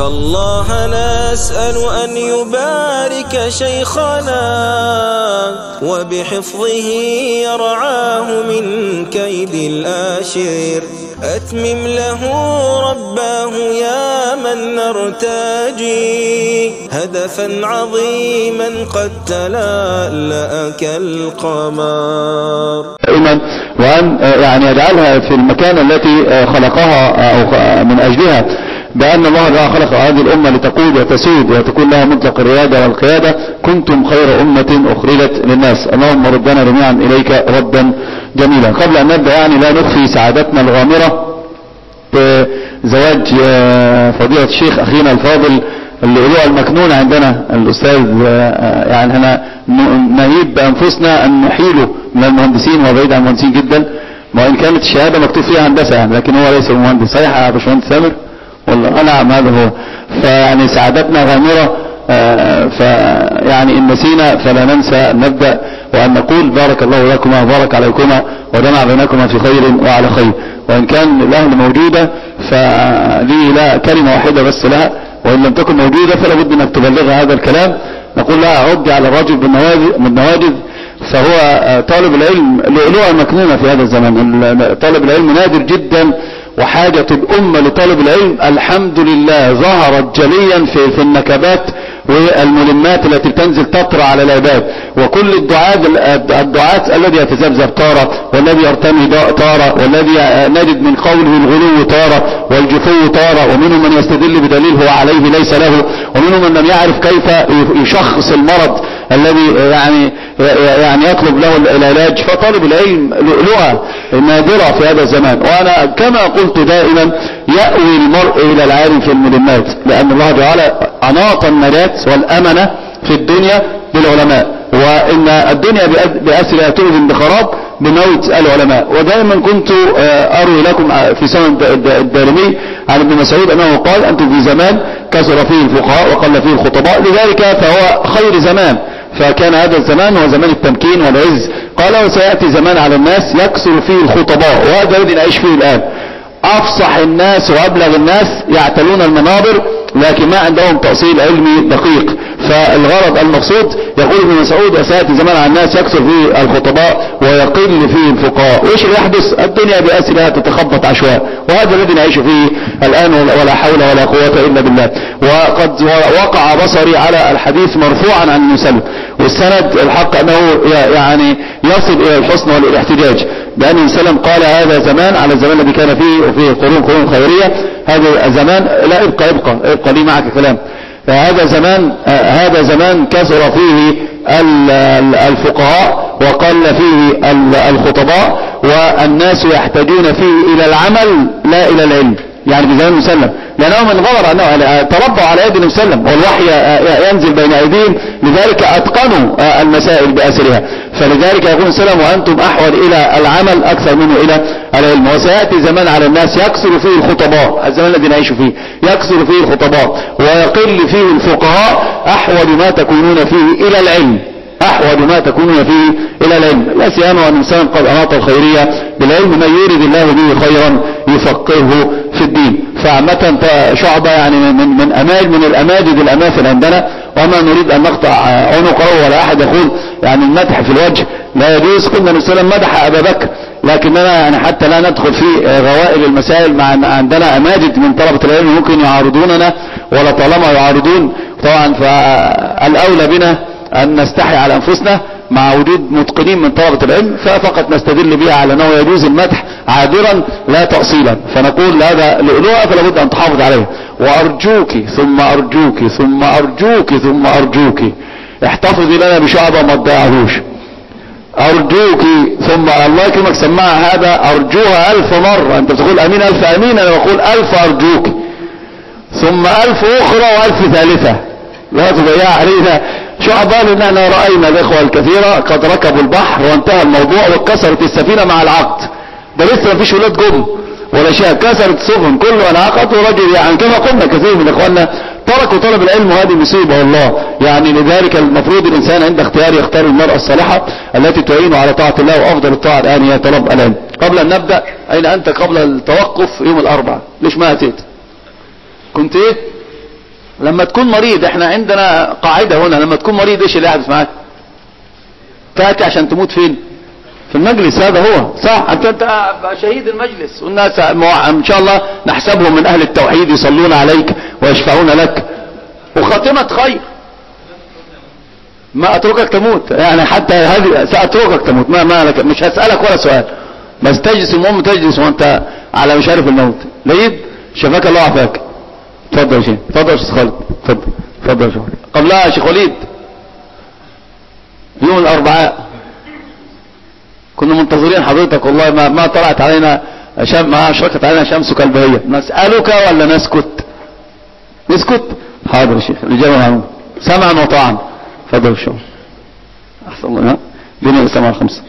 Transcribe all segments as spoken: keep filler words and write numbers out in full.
فالله نسأل أن يبارك شيخنا وبحفظه يرعاه من كيد الآشر. أتمم له رباه يا من نرتجي هدفا عظيما قد تلألأ كالقمر. وأن يعني يجعلها في المكان التي خلقها أو من أجلها، بأن الله تعالى خلق هذه الأمة لتقود وتسود وتكون لها مطلق الريادة والقيادة. كنتم خير أمة أخرجت للناس. اللهم ردنا جميعا إليك ردا جميلا. قبل أن نبدأ يعني لا نخفي سعادتنا الغامرة بزواج فضيلة الشيخ أخينا الفاضل اللؤلؤة المكنون عندنا الأستاذ، يعني هنا نهيب بأنفسنا أن نحيله من المهندسين وبعيد عن المهندسين جدا، وإن كانت الشهادة مكتوب فيها هندسة يعني، لكن هو ليس مهندس. صحيح يا باشمهندس سامر؟ والله نعم هذا هو. فيعني سعادتنا غامرة، فيعني إن نسينا فلا ننسى أن نبدأ وأن نقول بارك الله لكما وبارك عليكما وجمع بينكما في خير وعلى خير. وإن كان الأهل موجودة فلي لا كلمة واحدة بس لها، وإن لم تكن موجودة فلا بد أنك تبلغ هذا الكلام. نقول لها عد على الرجل بالنواجذ، فهو طالب العلم لؤلؤة مكنونة في هذا الزمن. طالب العلم نادر جدا، وحاجة الأمة لطالب العلم الحمد لله ظهرت جليا في, في النكبات والملمات التي تنزل تطرى على العباد. وكل الدعاة الدعاة الذي يتذبذب طارة، والذي يرتمي طارة، والذي نجد من قوله الغلو طارة والجفو طارة، ومنهم من يستدل بدليل هو عليه ليس له، ومنهم من لم يعرف كيف يشخص المرض الذي يعني يعني يطلب له العلاج. فطالب العلم لؤلؤة نادرة في هذا الزمان. وأنا كما قلت دائما يأوي المرء إلى العالم في الملمات، لأن الله جعل عناط النجاة والأمنة في الدنيا بالعلماء، وإن الدنيا بأسرها تؤذن بخراب بموت العلماء. ودائما كنت أروي لكم في سنن الدارمي عن ابن مسعود أنه قال أنتم في زمان كثر فيه الفقهاء وقل فيه الخطباء، لذلك فهو خير زمان. فكان هذا الزمان هو زمان التمكين والعز. قال وسيأتي زمان على الناس يكثر فيه الخطباء، وهذا الذي نعيش فيه الآن. أفصح الناس وأبلغ الناس يعتلون المنابر لكن ما عندهم تأصيل علمي دقيق. فالغرض المقصود يقول ابن مسعود وسيأتي زمان على الناس يكثر فيه الخطباء ويقل فيه الفقهاء. وإيش اللي يحدث؟ الدنيا بأسرها تتخبط عشواء، وهذا الذي نعيش فيه الآن، ولا حول ولا قوة إلا بالله. وقد وقع بصري على الحديث مرفوعا عن المسلم، والسند الحق أنه يعني يصل إلى الحسن والاحتجاج، بأن المسلم قال هذا زمان على الزمان الذي كان فيه وفيه قرون قرون خيرية. هذا زمان لا ابقى ابقى ابقى لي معك كلام. هذا زمان هذا زمان كثر فيه الفقهاء وقل فيه الخطباء، والناس يحتاجون فيه إلى العمل لا إلى العلم. يعني في زمان المسلم، لأنه من غير أنه تربوا على يد المسلم والوحي ينزل بين أيديهم، لذلك أتقنوا المسائل بأسرها. فلذلك يقول المسلم وأنتم أحوال إلى العمل أكثر منه إلى العلم. وسيأتي زمان على الناس يكثر فيه الخطباء، الزمان الذي نعيش فيه يكثر فيه الخطباء ويقل فيه الفقهاء، أحوال ما تكونون فيه إلى العلم، أحوج ما تكونون فيه إلى العلم. لا سيما أن الإنسان قد أناط الخيرية بالعلم، من يريد الله به خيرا يفقهه في الدين. فعامة شعبة يعني من من أماج من الأماجد الأماثل عندنا، وما نريد أن نقطع عنقه ولا أحد يقول يعني المدح في الوجه لا يجوز. قلنا النبي صلى الله عليه وسلم مدح أبا بكر، لكننا يعني حتى لا ندخل في غوائل المسائل، مع عندنا أماجد من طلبة العلم ممكن يعارضوننا، ولا طالما يعارضون طبعا فالأولى بنا أن نستحي على أنفسنا مع وجود متقنين من طلبة العلم، ففقط نستدل بها على أنه يجوز المدح عابرا لا تأصيلا. فنقول هذا لؤلؤة فلا بد أن تحافظ عليه. وأرجوك ثم أرجوك ثم أرجوك ثم أرجوك احتفظي لنا بشعبة ما تضيعهوش. أرجوك ثم الله يكرمك سماها هذا أرجوها ألف مرة. أنت بتقول أمين ألف أمين، أنا بقول ألف أرجوك ثم ألف أخرى وألف ثالثة، لا تضيع علينا شعبان. إننا رأينا الإخوة الكثيرة قد ركبوا البحر وانتهى الموضوع وكسرت السفينة مع العقد، ده لسه ما فيش ولاد جم ولا شيء، كسرت السفن كله انعقد ورجل. يعني كما قلنا كثير من إخواننا تركوا طلب العلم، وهذه مصيبة والله. يعني لذلك المفروض الإنسان عند اختيار يختار المرأة الصالحة التي تعينه على طاعة الله، وأفضل الطاعة الآن هي طلب العلم. قبل أن نبدأ، أين أنت قبل التوقف يوم الأربعاء؟ ليش ما أتيت؟ كنت إيه؟ لما تكون مريض، احنا عندنا قاعدة هنا، لما تكون مريض ايش اللي يحدث معاك؟ تأتي عشان تموت فين؟ في المجلس. هذا هو صح، انت انت شهيد المجلس، والناس ان شاء الله نحسبهم من اهل التوحيد يصلون عليك ويشفعون لك، وخاتمة خير. ما اتركك تموت يعني، حتى هذه ساتركك تموت، ما ما لك، مش هسألك ولا سؤال، بس تجلس. المهم تجلس وانت على مشارف الموت. ليد شفاك الله وعافاك. اتفضل يا شيخ، اتفضل يا شيخ خالد، اتفضل اتفضل يا شيخ. قبلها يا شيخ وليد يوم الاربعاء كنا منتظرين حضرتك، والله ما ما طلعت علينا شم، ما اشرقت علينا شمس كالبهية. نسألك ولا نسكت؟ نسكت. حاضر يا شيخ، الإجابة معلومة، سمعا وطاعا. اتفضل يا شيخ. احسن الله. بني الاسلام على خمسة.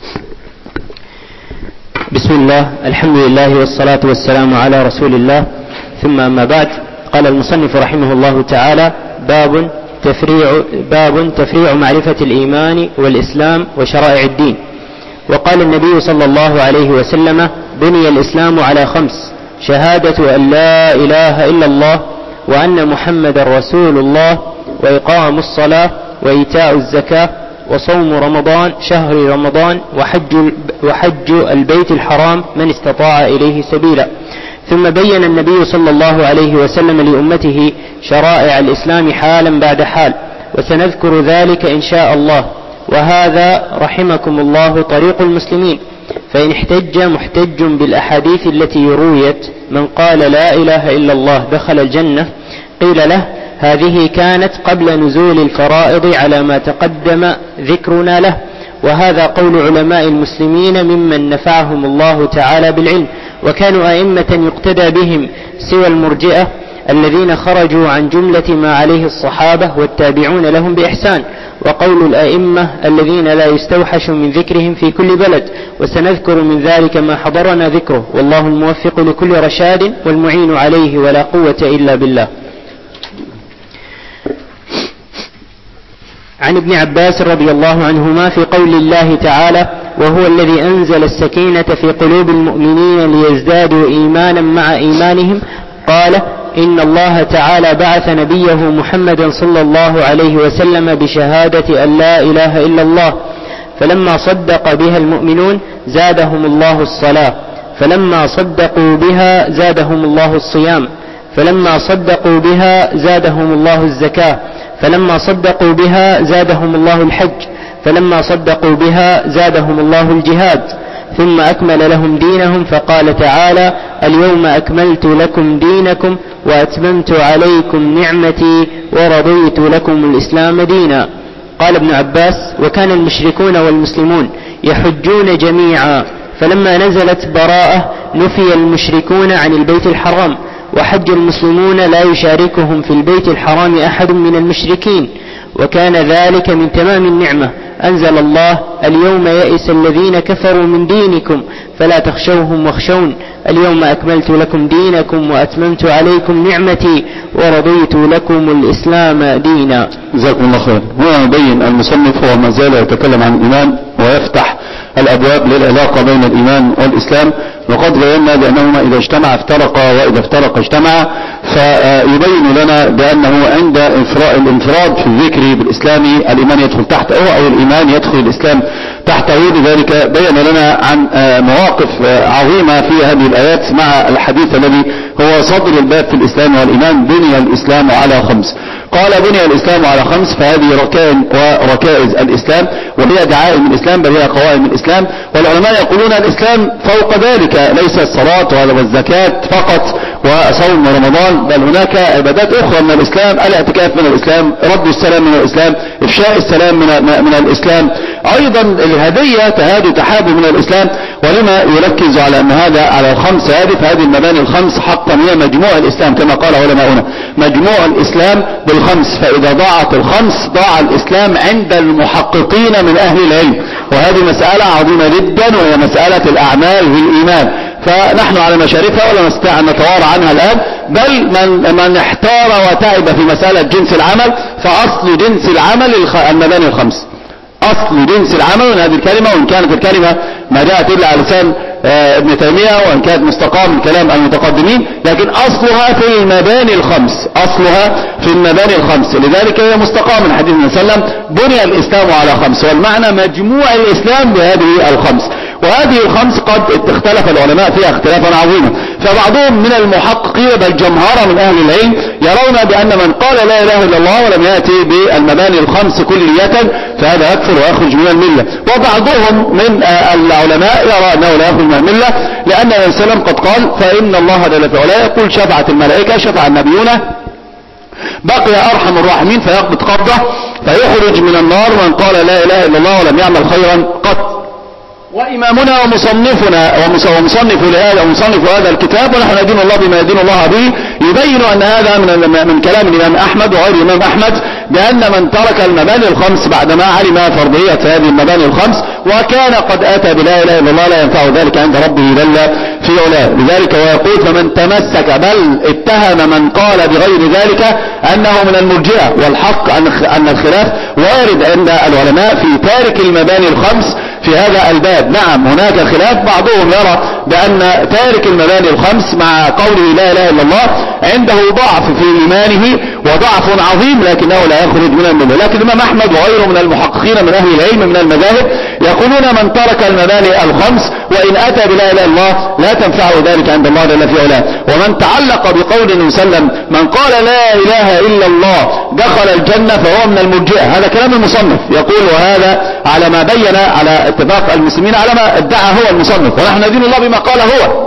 بسم الله، الحمد لله والصلاة والسلام على رسول الله، ثم أما بعد. قال المصنف رحمه الله تعالى: باب تفريع باب تفريع معرفة الإيمان والإسلام وشرائع الدين. وقال النبي صلى الله عليه وسلم: بني الإسلام على خمس: شهادة أن لا إله إلا الله وأن محمد رسول الله، وإقام الصلاة، وإيتاء الزكاة، وصوم رمضان شهر رمضان، وحج, وحج البيت الحرام من استطاع إليه سبيلا. ثم بين النبي صلى الله عليه وسلم لأمته شرائع الإسلام حالا بعد حال، وسنذكر ذلك إن شاء الله. وهذا رحمكم الله طريق المسلمين. فإن احتج محتج بالأحاديث التي رويت: من قال لا إله إلا الله دخل الجنة، قيل له: هذه كانت قبل نزول الفرائض على ما تقدم ذكرنا له. وهذا قول علماء المسلمين ممن نفعهم الله تعالى بالعلم، وكانوا أئمة يقتدى بهم سوى المرجئة الذين خرجوا عن جملة ما عليه الصحابة والتابعون لهم بإحسان، وقول الأئمة الذين لا يستوحش من ذكرهم في كل بلد. وسنذكر من ذلك ما حضرنا ذكره، والله الموفق لكل رشاد والمعين عليه، ولا قوة إلا بالله. عن ابن عباس رضي الله عنهما في قول الله تعالى: وهو الذي أنزل السكينة في قلوب المؤمنين ليزدادوا إيمانا مع إيمانهم، قال: إن الله تعالى بعث نبيه محمدا صلى الله عليه وسلم بشهادة أن لا إله إلا الله، فلما صدق بها المؤمنون زادهم الله الصلاة، فلما صدقوا بها زادهم الله الصيام، فلما صدقوا بها زادهم الله الزكاة، فلما صدقوا بها زادهم الله الحج، فلما صدقوا بها زادهم الله الجهاد. ثم أكمل لهم دينهم، فقال تعالى: اليوم أكملت لكم دينكم وأتممت عليكم نعمتي ورضيت لكم الإسلام دينا. قال ابن عباس: وكان المشركون والمسلمون يحجون جميعا، فلما نزلت براءة نفي المشركون عن البيت الحرام، وحج المسلمون لا يشاركهم في البيت الحرام أحد من المشركين، وكان ذلك من تمام النعمة. أنزل الله: اليوم يئس الذين كفروا من دينكم فلا تخشوهم واخشون، اليوم أكملت لكم دينكم وأتممت عليكم نعمتي ورضيت لكم الإسلام دينا. جزاكم الله خير. هنا يبين المصنف هو ما زال يتكلم عن الإيمان ويفتح الأبواب للعلاقة بين الإيمان والإسلام، وقد بينا بأنهما إذا اجتمع افترقا وإذا افترق اجتمع. فيبين لنا بأنه عند الانفراد في الذكر بالإسلام الإيمان يدخل تحته، أو الإيمان يدخل الإسلام تحته. لذلك بين لنا عن مواقف عظيمة في هذه الآيات مع الحديث الذي هو صدر الباب في الإسلام والإيمان: بني الإسلام على خمس. قال: بني الإسلام على خمس، فهذه ركائن وركائز الإسلام، وهي دعائم الإسلام، بل هي قوائم الإسلام. والعلماء يقولون الإسلام فوق ذلك، ليس الصلاة والزكاة فقط وصوم رمضان، بل هناك عبادات أخرى من الإسلام: الاعتكاف من الإسلام، رد السلام من الإسلام، إفشاء السلام من, من الإسلام، أيضا الهدية تهادي تحاب من الإسلام. ولما يركز على أن هذا على الخمس هذه، فهذه المباني الخمس حقا هي مجموع الإسلام كما قال علماؤنا، مجموع الإسلام بالخمس. فإذا ضاعت الخمس ضاع الإسلام عند المحققين من أهل العلم، وهذه مسألة عظيمة جدا، وهي مسألة الأعمال والإيمان. فنحن على مشارفها ولا نستطيع أن نتوارى عنها الآن، بل من, من احتار وتعب في مسألة جنس العمل، فأصل جنس العمل المباني الخمس. أصل جنس العمل من هذه الكلمة، وإن كانت الكلمة ما جاءت إلا على لسان ابن تيمية وإن كانت مستقاة من كلام المتقدمين، لكن أصلها في المباني الخمس، أصلها في المباني الخمس، لذلك هي مستقاة من حديث النبي صلى الله عليه وسلم بني الإسلام على خمس، والمعنى مجموع الإسلام بهذه الخمس. وهذه الخمس قد اختلف العلماء فيها اختلافا عظيما، فبعضهم من المحققين بل جمهرة من أهل العلم يرون بأن من قال لا إله إلا الله ولم يأتي بالمباني الخمس كلية فهذا يكفر ويخرج من الملة، وبعضهم من العلماء يرى أنه لا يخرج من الملة، لأن النبي صلى الله عليه وسلم قد قال فإن الله جل في علاه يقول شفعت الملائكة شفع النبيون بقي أرحم الراحمين فيقبض قبضة فيخرج من النار من قال لا إله إلا الله ولم يعمل خيرا قط. وإمامنا ومصنفنا ومصنف لهذا ومصنف هذا الكتاب ونحن ندين الله بما يدين الله به يبين أن هذا من من كلام الإمام أحمد وغير الإمام أحمد بأن من ترك المباني الخمس بعدما علم فرضية هذه المباني الخمس وكان قد أتى بلا إله إلا الله لا ينفع ذلك عند ربه جل في علاه. لذلك ويقول فمن تمسك بل اتهم من قال بغير ذلك أنه من المرجئة، والحق أن الخلاف وارد عند العلماء في تارك المباني الخمس في هذا الباب. نعم هناك خلاف، بعضهم يرى بأن تارك المباني الخمس مع قوله لا إله إلا الله عنده ضعف في إيمانه وضعف عظيم لكنه لا يخرج من الملة، لكن الإمام أحمد وغيره من المحققين من أهل العلم من المذاهب يقولون من ترك المباني الخمس وإن أتى بلا إله إلا الله لا تنفعه ذلك عند الله جل في علاه. ومن تعلق بقول النبي صلى الله عليه وسلم من قال لا إله إلا الله دخل الجنة فهو من المرجئة، هذا كلام المصنف يقول، وهذا على ما بين على اتفاق المسلمين على ما ادعى هو المصنف، ونحن ندين الله بما قال هو.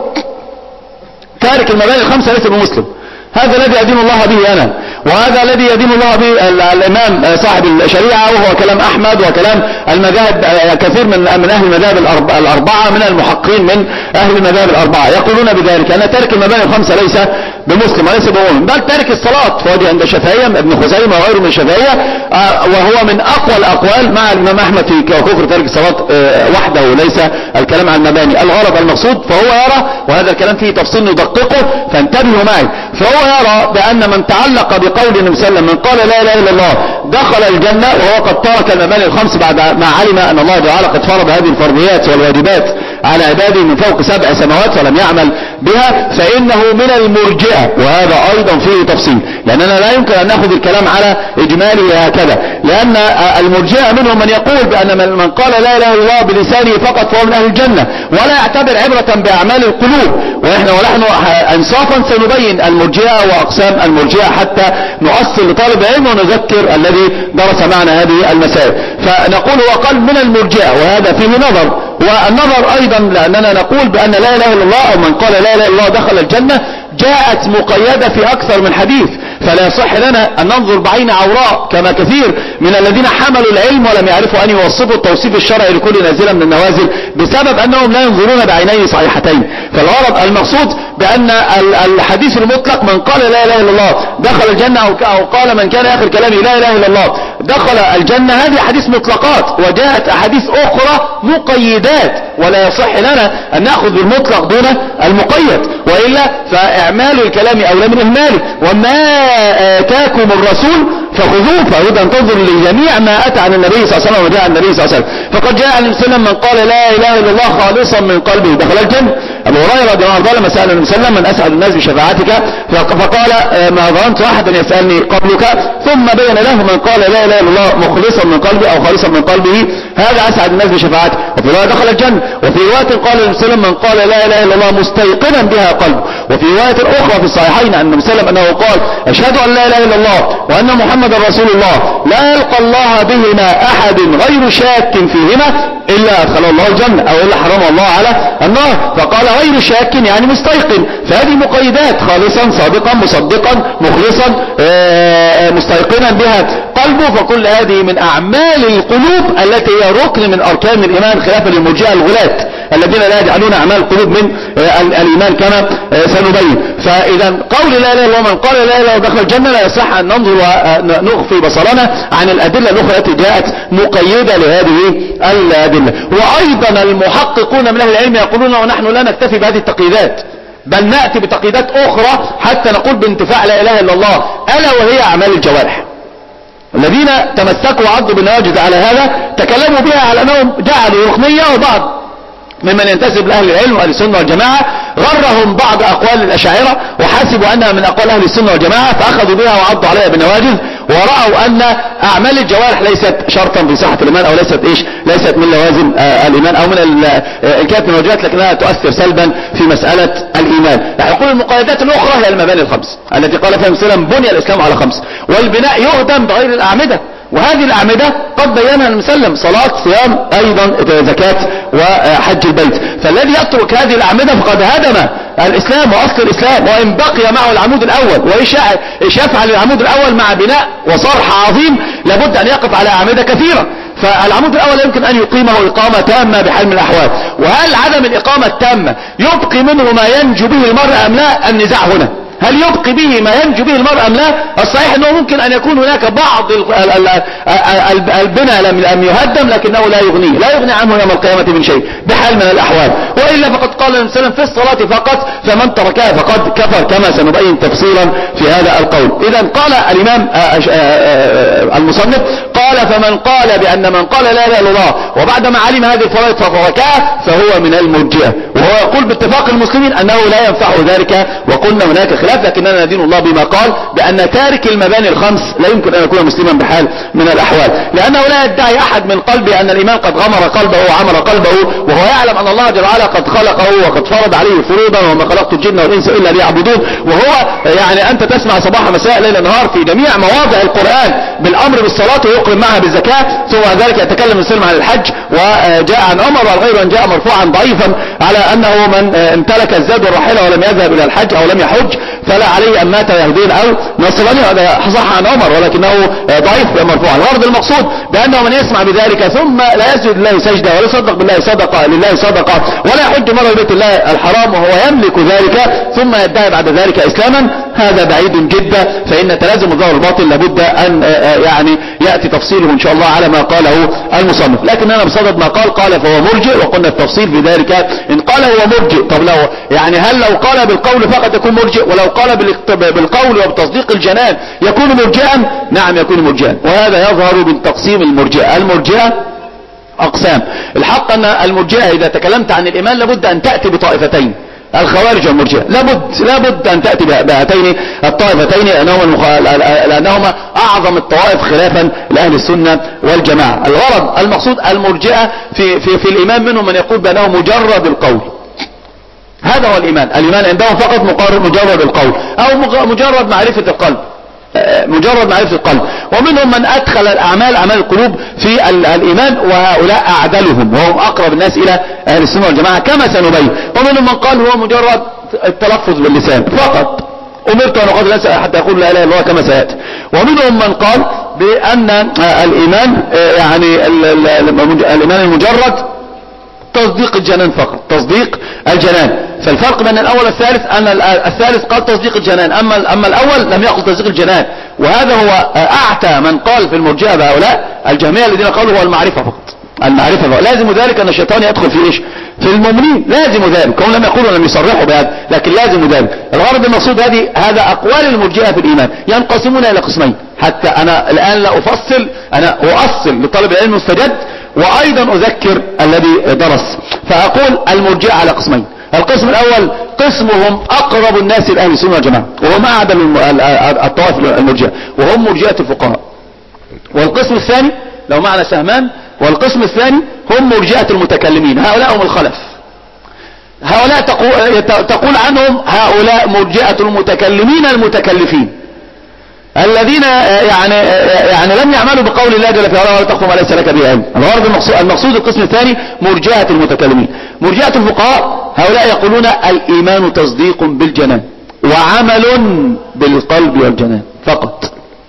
تارك المباني الخمسة ليس بمسلم، هذا الذي يدين الله به أنا، وهذا الذي يدين الله به الإمام صاحب الشريعة، وهو كلام أحمد وكلام المذاهب كثير من من أهل المذاهب الأربعة من المحققين من أهل المذاهب الأربعة يقولون بذلك أن تارك المباني الخمسة ليس بمسلم وليس بمؤمن، بل تارك الصلاة فوجه عند الشافعية ابن خزيمة وغيره من الشافعية، وهو من أقوى الأقوال مع الإمام أحمد في كفر تارك الصلاة وحده وليس الكلام عن المباني. الغرض المقصود فهو يرى، وهذا الكلام فيه تفصيل ندققه فانتبهوا معي، فهو يرى بأن من تعلق بقول النبي صلى الله عليه وسلم من قال لا إله إلا الله دخل الجنة وهو قد ترك المباني الخمس بعد ما علم أن الله تعالى قد فرض هذه الفرضيات والواجبات على عباده من فوق سبع سماوات ولم يعمل بها فإنه من المرجئة، وهذا أيضا فيه تفصيل، لأننا لا يمكن أن نأخذ الكلام على إجماله هكذا، لأن المرجئة منهم من يقول بأن من قال لا إله إلا الله بلسانه فقط فهو من أهل الجنة ولا يعتبر عبرة بأعمال القلوب، ونحن ونحن انصافا سنبين المرجئة وأقسام المرجئة حتى نؤصل لطالب العلم ونذكر الذي درس معنا هذه المسائل. فنقول هو قال من المرجئة، وهذا فيه نظر، والنظر أيضا لأننا نقول بأن لا إله إلا الله أو من قال لا إله إلا الله دخل الجنة جاءت مقيدة في أكثر من حديث، فلا يصح لنا أن ننظر بعين عوراء كما كثير من الذين حملوا العلم ولم يعرفوا أن يوصفوا التوصيف الشرعي لكل نازلة من النوازل بسبب أنهم لا ينظرون بعينين صحيحتين. فالغرض المقصود بأن الحديث المطلق من قال لا إله إلا الله دخل الجنة أو قال من كان آخر كلامه لا إله إلا الله دخل الجنة، هذه حديث مطلقات، وجاءت أحاديث أخرى مقيدات، ولا يصح لنا أن نأخذ بالمطلق دون المقيد، وإلا فإعمال الكلام أولى من إهماله. وما آتاكم الرسول فخذوه، فأريد أن تنظر لجميع ما أتى عن النبي صلى الله عليه وسلم وجاء عن النبي صلى الله عليه وسلم، فقد جاء عن النبي صلى الله عليه وسلم من قال لا إله إلا الله خالصا من قلبه دخل الجنة. أبو هريرة رضي الله عنه لما سأل النبي صلى الله عليه وسلم من أسعد الناس بشفاعتك فقال ما ظننت أحدا يسألني قبلك، ثم بين له من قال لا إله إلا الله مخلصا من قلبه أو خالصا من قلبه هذا أسعد الناس بشفاعته، وفي رواية دخل الجنة. وفي رواية قال النبي صلى الله عليه وسلم من قال لا إله إلا الله مستيقنا بها قلبه. وفي رواية أخرى في الصحيحين أن النبي صلى الله عليه وسلم أنه قال أشهد أن لا إله إلا الله وأن محمدا رسول الله لا يلقى الله بهما أحد غير شاك فيهما إلا أدخله الله الجنة أو إلا حرمه الله على النار. فقال غير شاك يعني مستيقن، فهذه مقيدات خالصا صادقا مصدقا مخلصا مستيقنا بها قلبه، فكل هذه من أعمال القلوب التي هي ركن من أركان الإيمان خلافا للمرجئة الغلاة الذين لا يجعلون أعمال القلوب من الإيمان كما سنبين. فإذا قول لا إله إلا الله من قال لا إله إلا الله دخل الجنة لا يصح أن ننظر ونخفي بصرنا عن الأدلة الأخرى التي جاءت مقيدة لهذه الأدلة. وأيضا المحققون من أهل العلم يقولون ونحن لا نكتفي بهذه التقييدات بل نأتي بتقييدات أخرى حتى نقول بانتفاع لا إله إلا الله، ألا وهي أعمال الجوارح. الذين تمسكوا وعضوا بالنواجذ على هذا تكلموا بها على أنهم جعلوا ركنية وبعض ممن ينتسب لأهل العلم وأهل السنة والجماعة غرهم بعض أقوال الأشاعرة وحسبوا أنها من أقوال أهل السنة والجماعة فأخذوا بها وعضوا عليها بالنواجذ، ورأوا أن أعمال الجوارح ليست شرطا في صحة الإيمان، أو ليست إيش ليست من لوازم آه الإيمان، أو من إن كانت من الواجبات لكنها تؤثر سلبا في مسألة الإيمان. يقول المقيدات الأخرى هي المباني الخمس التي قال فيها وسلم بني الإسلام على خمس، والبناء يهدم بغير الأعمدة، وهذه الأعمدة قد بينها المسلم صلاة صيام أيضا زكاة وحج البيت. فالذي يترك هذه الأعمدة فقد هدم الإسلام وأصل الإسلام، وإن بقي معه العمود الأول. وإيش يفعل العمود الأول مع بناء وصرح عظيم لابد أن يقف على أعمدة كثيرة، فالعمود الأول يمكن أن يقيمه إقامة تامة بحال من الأحوال. وهل عدم الإقامة التامة يبقي منه ما ينجو به المرء أم لا؟ النزاع هنا، هل يبقي به ما ينجو به المرء أم لا؟ الصحيح أنه ممكن أن يكون هناك بعض البناء لم يهدم لكنه لا يغنيه لا يغني عنه يوم القيامة من شيء بحال من الأحوال. وإلا فقد قال النبي صلى الله عليه وسلم في الصلاة فقط فمن تركها فقد كفر، كما سنبين تفصيلا في هذا القول. إذا قال الإمام المصنف قال فمن قال بأن من قال لا إله إلا الله وبعدما علم هذه الفرائض فتركها فهو من المرجئة، وهو يقول باتفاق المسلمين أنه لا ينفعه ذلك. وقلنا هناك خلاف لكننا ندين الله بما قال بأن تارك المباني الخمس لا يمكن أن يكون مسلما بحال من الأحوال، لأنه لا يدعي أحد من قلبه أن الإيمان قد غمر قلبه وعمر قلبه وهو يعلم أن الله جل وعلا قد خلقه وقد فرض عليه فروضا وما خلقت الجن والإنس إلا ليعبدون. وهو يعني أنت تسمع صباح مساء ليل نهار في جميع مواضع القرآن بالأمر بالصلاة ويقرن معها بالزكاة، ثم ذلك يتكلم المسلم عن الحج. وجاء عن عمر والغير أن جاء مرفوعا ضعيفا على أنه من امتلك الزاد والراحلة ولم يذهب إلى الحج أو لم يحج فلا عليه أن مات يهودين أو نصراني. هذا صح عن عمر ولكنه ضعيف مرفوعا. الغرض المقصود بأنه من يسمع بذلك ثم لا يسجد لله سجدة ولا يصدق بالله صدقة لله صدقة ولا يحج مرة بيت الله الحرام وهو يملك ذلك ثم يدعي بعد ذلك إسلاما، هذا بعيد جدا. فإن تلازم الظاهر والباطن لابد أن يعني يأتي تفصيله إن شاء الله على ما قاله المصنف. لكن أنا بصدد ما قال قال فهو مرجئ، وقلنا التفصيل في ذلك إن قال هو مرجئ. طب لو يعني هل لو قال بالقول فقط يكون مرجئ، ولو قال بالقول وبتصديق الجنان يكون مرجئا؟ نعم يكون مرجئا. وهذا يظهر من تقسيم المرجئة. المرجئة أقسام. الحق أن المرجئة إذا تكلمت عن الإيمان لابد أن تأتي بطائفتين، الخوارج والمرجئة، لابد لابد أن تأتي بهاتين الطائفتين لأنهما, لأنهما أعظم الطوائف خلافا لأهل السنة والجماعة. الغرض المقصود المرجئة في, في, في الإيمان منهم من يقول بأنه مجرد القول، هذا هو الإيمان. الإيمان عندهم فقط مجرد القول أو مجرد معرفة القلب، مجرد معرفة القلب. ومنهم من أدخل الأعمال أعمال القلوب في الإيمان وهؤلاء أعدلهم وهم أقرب الناس إلى أهل السنة والجماعة كما سنبين. ومنهم من قال هو مجرد التلفظ باللسان فقط، أمرت أن أقاتل الناس حتى يقول لا إله إلا الله كما سيأتي. ومنهم من قال بأن الإيمان يعني الإيمان المجرد تصديق الجنان فقط، تصديق الجنان. فالفرق بين الأول والثالث أن الثالث قال تصديق الجنان، أما أما الأول لم يقل تصديق الجنان. وهذا هو أعتى من قال في المرجئة بهؤلاء الجهمية الذين قالوا هو المعرفة فقط، المعرفة فقط. لازم ذلك أن الشيطان يدخل في إيش؟ في المؤمنين، لازم ذلك. هم لم يقولوا لم يصرحوا بهذا لكن لازم ذلك. الغرض المقصود هذه هذا أقوال المرجئة في الإيمان ينقسمون إلى قسمين. حتى أنا الآن لا أفصل، أنا أؤصل لطالب العلم المستجد وأيضا أذكر الذي درس. فأقول المرجئة على قسمين. القسم الأول قسمهم أقرب الناس لأهل السنة والجماعة وهم أعدل الطوائف المرجئة وهم مرجئة الفقهاء. والقسم الثاني لو معنا سهمان، والقسم الثاني هم مرجئة المتكلمين، هؤلاء هم الخلف. هؤلاء تقول, تقول عنهم هؤلاء مرجئة المتكلمين المتكلفين الذين يعني يعني لم يعملوا بقول الله جل في علاه ولا تقف ما ليس لك به علم. الغرض المقصود, المقصود القسم الثاني مرجئة المتكلمين. مرجئة الفقهاء هؤلاء يقولون الإيمان تصديق بالجنان وعمل بالقلب والجنان فقط.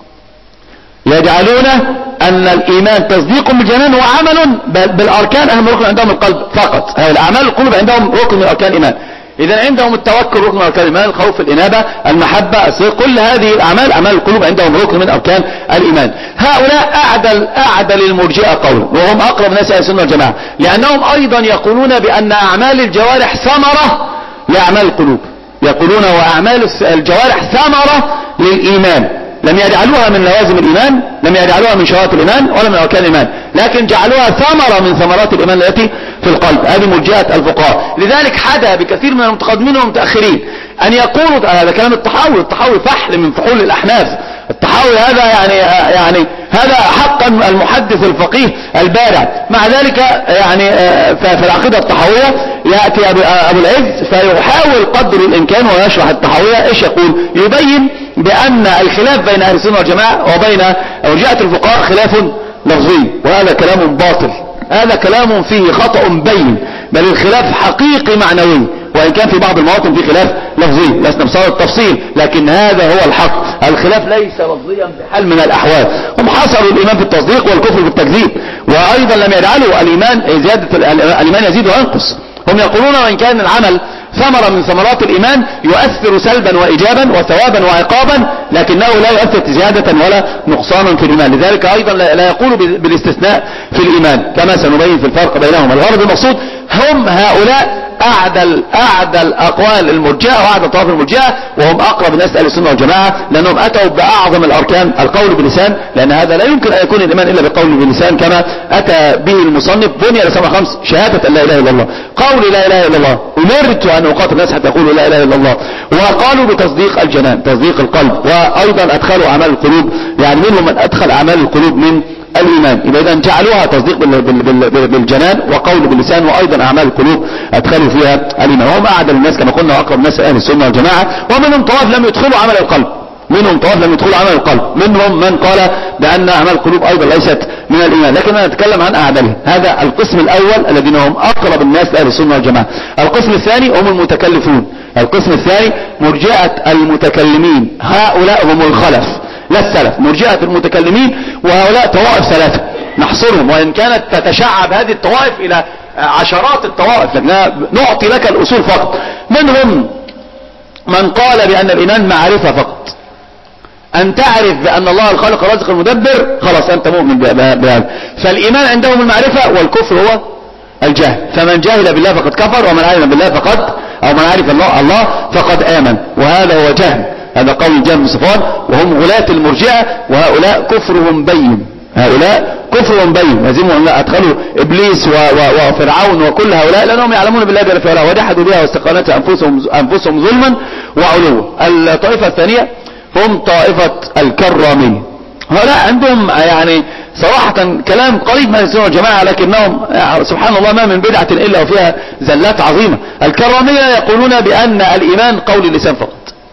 يجعلون أن الإيمان تصديق بالجنان وعمل بالأركان، أهم ركن عندهم القلب فقط. الأعمال القلوب عندهم ركن من أركان الإيمان. إذا عندهم التوكل ركن من أركان الإيمان، الخوف، الإنابة، المحبة، الصدق، كل هذه الأعمال أعمال القلوب عندهم ركن من أركان الإيمان. هؤلاء أعدل أعدل المرجئة قولا وهم أقرب ناس أهل السنة والجماعة، لأنهم أيضا يقولون بأن أعمال الجوارح ثمرة لأعمال القلوب. يقولون وأعمال الجوارح ثمرة للإيمان، لم يجعلوها من لوازم الإيمان، لم يجعلوها من شرائط الإيمان ولا من أركان الإيمان، لكن جعلوها ثمرة من ثمرات الإيمان التي في القلب. هذه مرجئة الفقهاء. لذلك حدا بكثير من المتقدمين والمتأخرين أن يقولوا هذا كلام الطحاوي. الطحاوي فحل من فحول الأحناف. الطحاوي هذا يعني يعني هذا حقا المحدث الفقيه البارع. مع ذلك يعني في العقيدة الطحاوية يأتي أبو العز فيحاول قدر الإمكان ويشرح الطحاوية. إيش يقول؟ يبين بأن الخلاف بين أهل السنة والجماعة وبين مرجئة الفقهاء خلاف لفظي، وهذا كلام باطل، هذا كلام فيه خطأ بين، بل الخلاف حقيقي معنوي، وإن كان في بعض المواطن في خلاف لفظي لسنا بصدد التفصيل، لكن هذا هو الحق. الخلاف ليس لفظيا بحال من الأحوال. هم حصروا الإيمان في التصديق والكفر في التكذيب، وأيضا لم يجعلوا الإيمان زيادة الإيمان يزيد وينقص. هم يقولون وإن كان العمل ثمرة من ثمرات الإيمان يؤثر سلبا وإيجابا وثوابا وعقابا، لكنه لا يؤثر زيادة ولا نقصانا في الإيمان. لذلك أيضا لا يقول بالاستثناء في الإيمان كما سنبين في الفرق بينهم. الغرض المقصود هم هؤلاء أعدل أعدل أقوال المرجئة وأعدل طواف المرجئة، وهم أقرب الناس أهل السنة والجماعة، لأنهم أتوا بأعظم الأركان القول باللسان، لأن هذا لا يمكن أن يكون الإيمان إلا بقول باللسان كما أتى به المصنف. بني على سبع خمس: شهادة لا إله إلا الله، قول لا إله إلا الله، أمرت أن أقاتل الناس حتى يقولوا لا إله إلا الله، وقالوا بتصديق الجنان تصديق القلب، وأيضا أدخلوا أعمال القلوب، يعني منهم من أدخل أعمال القلوب من الإيمان. إذا إذا جعلوها تصديق بالجنان وقول باللسان، وأيضا أعمال القلوب أدخلوا فيها الإيمان. وهم أعدل الناس كما قلنا وأقرب الناس أهل السنة والجماعة. ومنهم طواف لم يدخلوا عمل القلب، منهم طواف لم يدخلوا عمل القلب، منهم من قال بأن أعمال القلوب أيضا ليست من الإيمان، لكن أنا أتكلم عن أعدلهم. هذا القسم الأول الذين هم أقرب الناس أهل السنة والجماعة. القسم الثاني هم المتكلفون. القسم الثاني مرجئة المتكلمين، هؤلاء هم الخلف لا السلف. مرجئة المتكلمين وهؤلاء طوائف ثلاثة نحصرهم، وإن كانت تتشعب هذه الطوائف إلى عشرات الطوائف، لكن نعطي لك الأصول فقط. منهم من قال بأن الإيمان معرفة فقط، أن تعرف بأن الله الخالق الرازق المدبر، خلاص أنت مؤمن بهذا. فالإيمان عندهم المعرفة، والكفر هو الجهل. فمن جاهل بالله فقد كفر، ومن علم بالله فقد أو من عرف الله, الله فقد آمن، وهذا هو جهل. هذا قول جهم بن صفوان، وهم غلاة المرجئة، وهؤلاء كفرهم بين، هؤلاء كفرهم بين. لازموا أن أدخلوا إبليس و و وفرعون وكل هؤلاء، لأنهم يعلمون بالله جل في علاه، وجحدوا بها واستقالت أنفسهم, أنفسهم ظلما وعلوا. الطائفة الثانية هم طائفة الكرامية. هؤلاء عندهم يعني صراحة كلام قريب من السنة والجماعة، لكنهم سبحان الله ما من بدعة إلا وفيها زلات عظيمة. الكرامية يقولون بأن الإيمان قول اللسان فقط،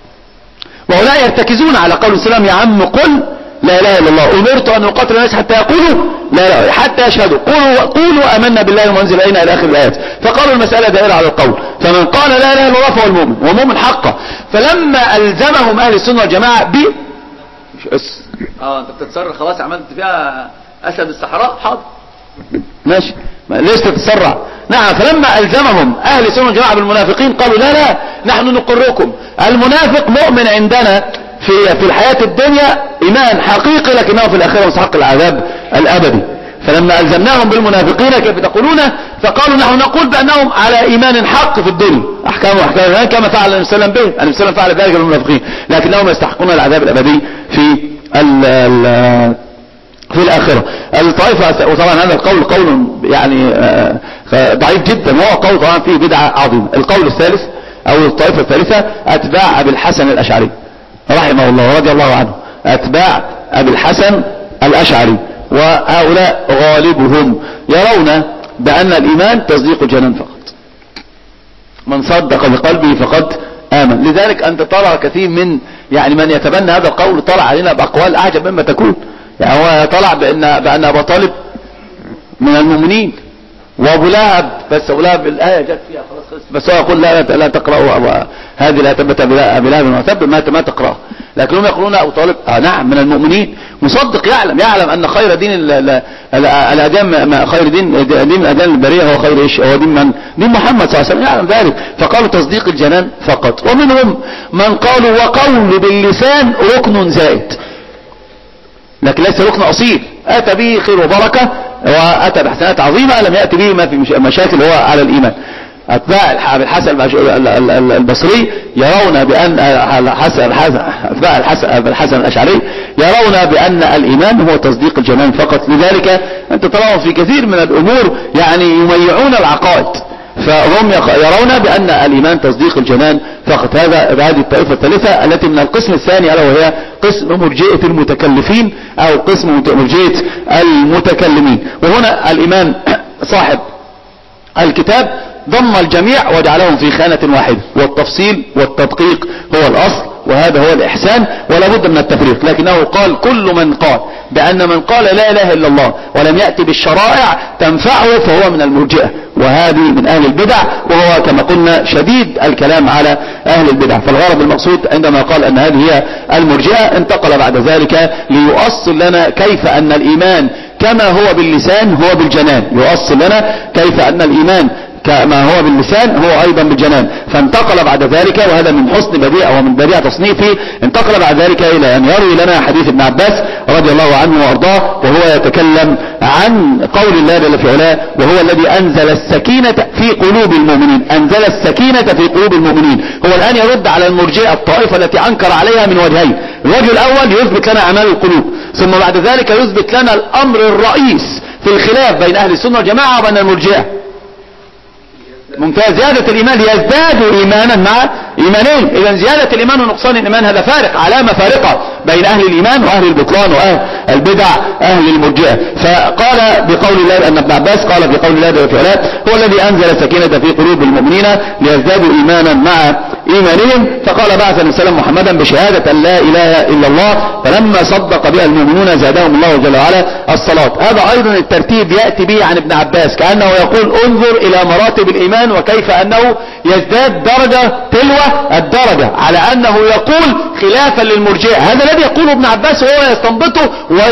وهؤلاء يرتكزون على قول السلام: يا عم قل لا اله الا الله، امرت ان اقاتل الناس حتى يقولوا لا لا حتى يشهدوا، قولوا قولوا امنا بالله وما انزل الينا الى اخر الايات. فقالوا المساله دائره على القول، فمن قال لا اله الا الله فهو المؤمن، ومؤمن حقا. فلما الزمهم اهل السنه والجماعه ب مش اس اه انت بتتسرع خلاص، عملت فيها اسد الصحراء، حاضر ماشي، ليش تتسرع؟ نعم. فلما ألزمهم أهل السنة والجماعة بالمنافقين قالوا لا لا نحن نقركم، المنافق مؤمن عندنا في في الحياة الدنيا إيمان حقيقي، لكنه في الآخرة مستحق العذاب الأبدي. فلما ألزمناهم بالمنافقين كيف تقولون؟ فقالوا نحن نقول بأنهم على إيمان حق في الدنيا، أحكام وأحكام الإيمان كما فعل النبي صلى الله عليه وسلم به، النبي صلى الله عليه وسلم فعل ذلك بالمنافقين، لكنهم يستحقون العذاب الأبدي في ال ال في الآخرة. الطائفة، وطبعا هذا القول قول يعني ضعيف جدا، وهو قول طبعا فيه بدعة عظيمة. القول الثالث أو الطائفة الثالثة أتباع أبي الحسن الأشعري رحمه الله ورضي الله عنه، أتباع أبي الحسن الأشعري، وهؤلاء غالبهم يرون بأن الإيمان تصديق الجنان فقط، من صدق بقلبه فقد آمن. لذلك أنت ترى كثير من يعني من يتبنى هذا القول طلع علينا بأقوال أعجب مما تكون. يعني هو طلع بأن بأن أبا طالب من المؤمنين، وأبو لهب، بس أبو لهب الآية جت فيها خلاص خلص، بس هو يقول لا لا تقرأوا هذه الآية تبت أبي لهب وتب ما ما تقرأ، لكنهم يقولون أبو طالب آه نعم من المؤمنين، مصدق، يعلم يعلم أن خير دين الأديان، خير دين دين الأديان البرية هو خير إيش؟ هو دين من؟ دين محمد صلى الله عليه وسلم، يعلم ذلك. فقالوا تصديق الجنان فقط. ومنهم من قالوا وقول باللسان ركن زائد، لكن ليس ركن أصيل، أتى به خير وبركة وأتى بحسنات عظيمة، لم يأتي به ما في مشاكل هو على الإيمان. أتباع الحسن البصري يرون بأن الحسن أتباع الحسن الأشعري يرون بأن الإيمان هو تصديق الجنان فقط. لذلك أنت تراهم في كثير من الأمور يعني يميعون العقائد، فهم يرون بأن الإيمان تصديق الجنان فقط. هذا هذه الطائفة الثالثة التي من القسم الثاني ألا وهي قسم مرجئة المتكلفين أو قسم مرجئة المتكلمين. وهنا الإمام صاحب الكتاب ضم الجميع وجعلهم في خانة واحدة، والتفصيل والتدقيق هو الأصل، وهذا هو الإحسان، ولا بد من التفريق. لكنه قال كل من قال بأن من قال لا إله إلا الله ولم يأتي بالشرائع تنفعه فهو من المرجئة، وهذه من أهل البدع، وهو كما قلنا شديد الكلام على أهل البدع. فالغرض المقصود عندما قال أن هذه هي المرجئة انتقل بعد ذلك ليؤصل لنا كيف أن الإيمان كما هو باللسان هو بالجنان، يؤصل لنا كيف أن الإيمان كما هو باللسان هو أيضا بالجنان. فانتقل بعد ذلك، وهذا من حسن بديع ومن بديع تصنيفه، انتقل بعد ذلك إلى أن يروي لنا حديث ابن عباس رضي الله عنه وأرضاه، وهو يتكلم عن قول الله جل في علاه: وهو الذي أنزل السكينة في قلوب المؤمنين. أنزل السكينة في قلوب المؤمنين. هو الآن يرد على المرجئة الطائفة التي أنكر عليها من وجهين. الوجه الأول يثبت لنا أعمال القلوب، ثم بعد ذلك يثبت لنا الأمر الرئيس في الخلاف بين أهل السنة والجماعة وبين المرجئة. ممتاز. زيادة الإيمان يزداد إيمانا مع إيمانين. إذا زيادة الإيمان ونقصان الإيمان هذا فارق، علامة فارقة بين أهل الإيمان وأهل البطلان وأهل البدع أهل المرجئة. فقال بقول الله أن ابن عباس قال بقول الله جل وعلا: هو الذي أنزل السكينة في قلوب المؤمنين ليزدادوا إيمانا مع إيمانهم. فقال: بعث النبي صلى الله عليه وسلم محمدا بشهادة أن لا إله إلا الله، فلما صدق بها المؤمنون زادهم الله جل وعلا الصلاة. هذا أيضا الترتيب يأتي به عن ابن عباس، كأنه يقول: انظر إلى مراتب الإيمان وكيف أنه يزداد درجة تلو الدرجة، على أنه يقول خلافا للمرجئة. هذا الذي يقوله ابن عباس وهو يستنبطه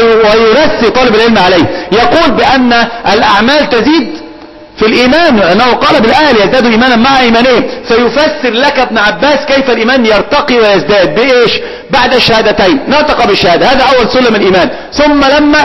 ويرسي طالب العلم عليه. يقول بأن الأعمال تزيد في الإيمان، أنه قال بالآية: يزداد إيمانا مع إيمانهم. فيفسر لك ابن عباس كيف الإيمان يرتقي ويزداد بإيش؟ بعد الشهادتين نطق بالشهادة، هذا أول سلم الإيمان. ثم لما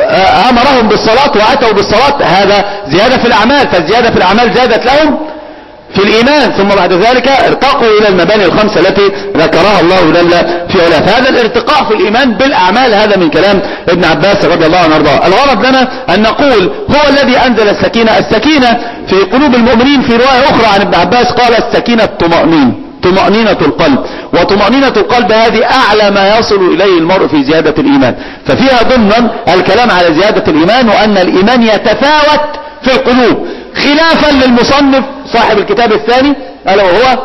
أمرهم بالصلاة وأتوا بالصلاة، هذا زيادة في الأعمال، فالزيادة في الأعمال زادت لهم في الإيمان. ثم بعد ذلك ارتقوا إلى المباني الخمسة التي ذكرها الله جل في علاه. فهذا الارتقاء في الإيمان بالأعمال هذا من كلام ابن عباس رضي الله عنه وارضاه. الغرض لنا أن نقول: هو الذي أنزل السكينة. السكينة في قلوب المؤمنين في رواية أخرى عن ابن عباس قال: السكينة الطمأنينة، طمأنينة القلب. وطمأنينة القلب هذه أعلى ما يصل إليه المرء في زيادة الإيمان. ففيها ضمن الكلام على زيادة الإيمان، وأن الإيمان يتفاوت في القلوب، خلافا للمصنف صاحب الكتاب الثاني ألا وهو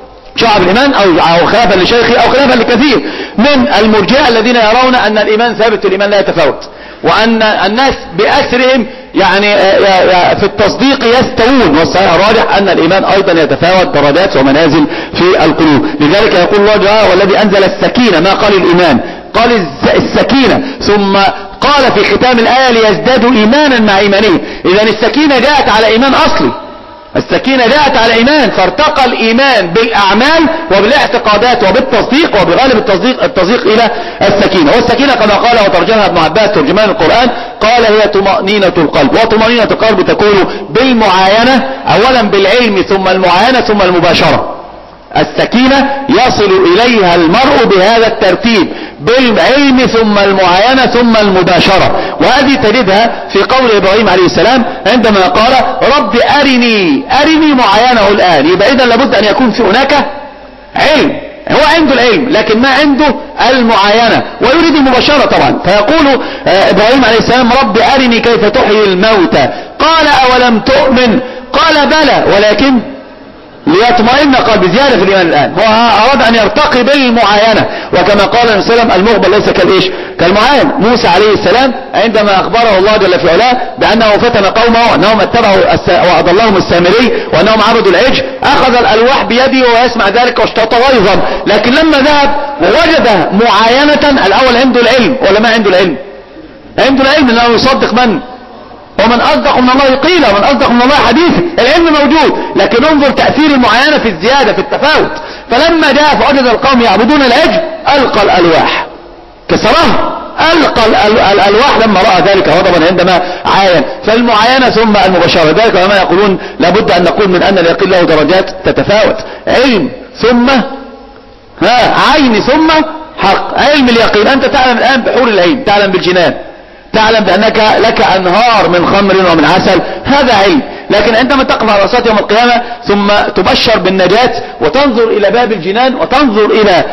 شعب الإيمان، أو خلافا لشيخي، أو خلافا لكثير من المرجئة الذين يرون أن الإيمان ثابت، الإيمان لا يتفاوت، وأن الناس بأسرهم يعني في التصديق يستوون. والصحيح الراجح أن الإيمان أيضا يتفاوت درجات ومنازل في القلوب. لذلك يقول الله جل: والذي أنزل السكينة، ما قال الإيمان، قال السكينة، ثم قال في ختام الآية: ليزدادوا إيمانا مع إيمانهم. إذن السكينة جاءت على إيمان أصلي، السكينة جاءت على إيمان، فارتقى الإيمان بالأعمال وبالاعتقادات وبالتصديق، وبغالب التصديق التصديق إلى السكينة. والسكينة كما قال وترجمها ابن عباس ترجمان القرآن قال: هي طمأنينة القلب. وطمأنينة القلب تكون بالمعاينة، أولا بالعلم ثم المعاينة ثم المباشرة. السكينة يصل إليها المرء بهذا الترتيب: بالعلم ثم المعاينة ثم المباشرة. وهذه تجدها في قول إبراهيم عليه السلام عندما قال: رب أرني أرني معاينه الآن. يبقى إذن لابد أن يكون في هناك علم، هو عنده العلم لكن ما عنده المعاينة، ويريد المباشرة طبعا. فيقول إبراهيم عليه السلام: رب أرني كيف تحيي الموتى. قال: أولم تؤمن؟ قال: بلى ولكن ليطمئن قلبي. زيادة في الإيمان الآن، هو أراد أن يرتقي بالمعاينة. وكما قال النبي صلى الله عليه وسلم: المخبر ليس كالإيش؟ كالمعاين. موسى عليه السلام عندما أخبره الله جل في علاه بأنه فتن قومه وأنهم اتبعوا وأضلهم السامري وأنهم عبدوا العجل، أخذ الألواح بيده ويسمع ذلك واشتاط غيظا. لكن لما ذهب ووجد معاينة، الأول عنده العلم ولا ما عنده العلم؟ عنده العلم، لأنه يصدق من؟ ومن أصدق من الله قيلا، ومن أصدق من الله حديثا. العلم موجود، لكن انظر تأثير المعاينة في الزيادة في التفاوت. فلما جاء فوجد القوم يعبدون العجل ألقى الألواح، كسرها، ألقى الألواح لما رأى ذلك غضبا عندما عاين. فالمعاينة ثم المباشرة. ذلك العلماء يقولون لابد أن نقول من أن اليقين له درجات تتفاوت. علم ثم ها عين ثم حق. علم اليقين، أنت تعلم الآن بحور العين، تعلم بالجنان، تعلم بأنك لك أنهار من خمر ومن عسل، هذا علم. لكن عندما تقف على رصات يوم القيامة ثم تبشر بالنجاة وتنظر إلى باب الجنان وتنظر إلى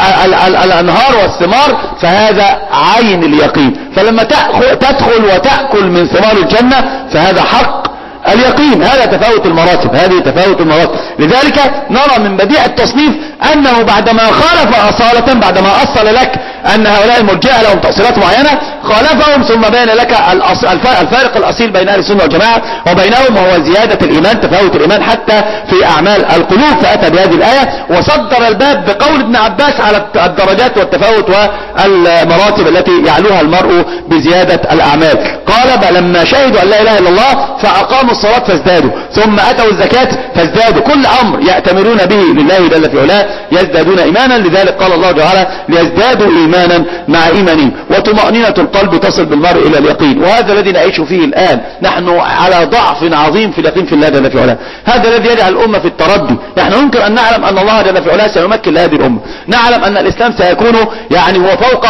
الأنهار والثمار، فهذا عين اليقين. فلما تدخل وتأكل من ثمار الجنة فهذا حق اليقين. هذا تفاوت المراتب، هذه تفاوت المراتب. لذلك نرى من بديع التصنيف أنه بعدما خالف أصالة، بعدما أصل لك أن هؤلاء المرجئة لهم تأصيلات معينة، خالفهم ثم بين لك الفارق الأصيل بين أهل السنة والجماعة وبينهم، وهو زيادة الإيمان، تفاوت الإيمان حتى في أعمال القلوب. فأتى بهذه الآية وصدر الباب بقول ابن عباس على الدرجات والتفاوت والمراتب التي يعلوها المرء بزيادة الأعمال. قال لما شهدوا أن لا إله إلا الله فأقاموا الصلاة فازدادوا، ثم أتوا الزكاة فازدادوا. كل أمر يأتمرون به لله جل في علاه يزدادون إيمانا. لذلك قال الله تعالى ليزدادوا إيمانا مع إيمانهم. وطمأنينة القلب تصل بالمرء إلى اليقين، وهذا الذي نعيش فيه الآن. نحن على ضعف عظيم في اليقين في الله جل في علاه. هذا الذي يجعل الأمة في التردي. نحن يمكن أن نعلم أن الله جل في علاه سيمكن لهذه الأمة، نعلم أن الإسلام سيكون يعني هو فوق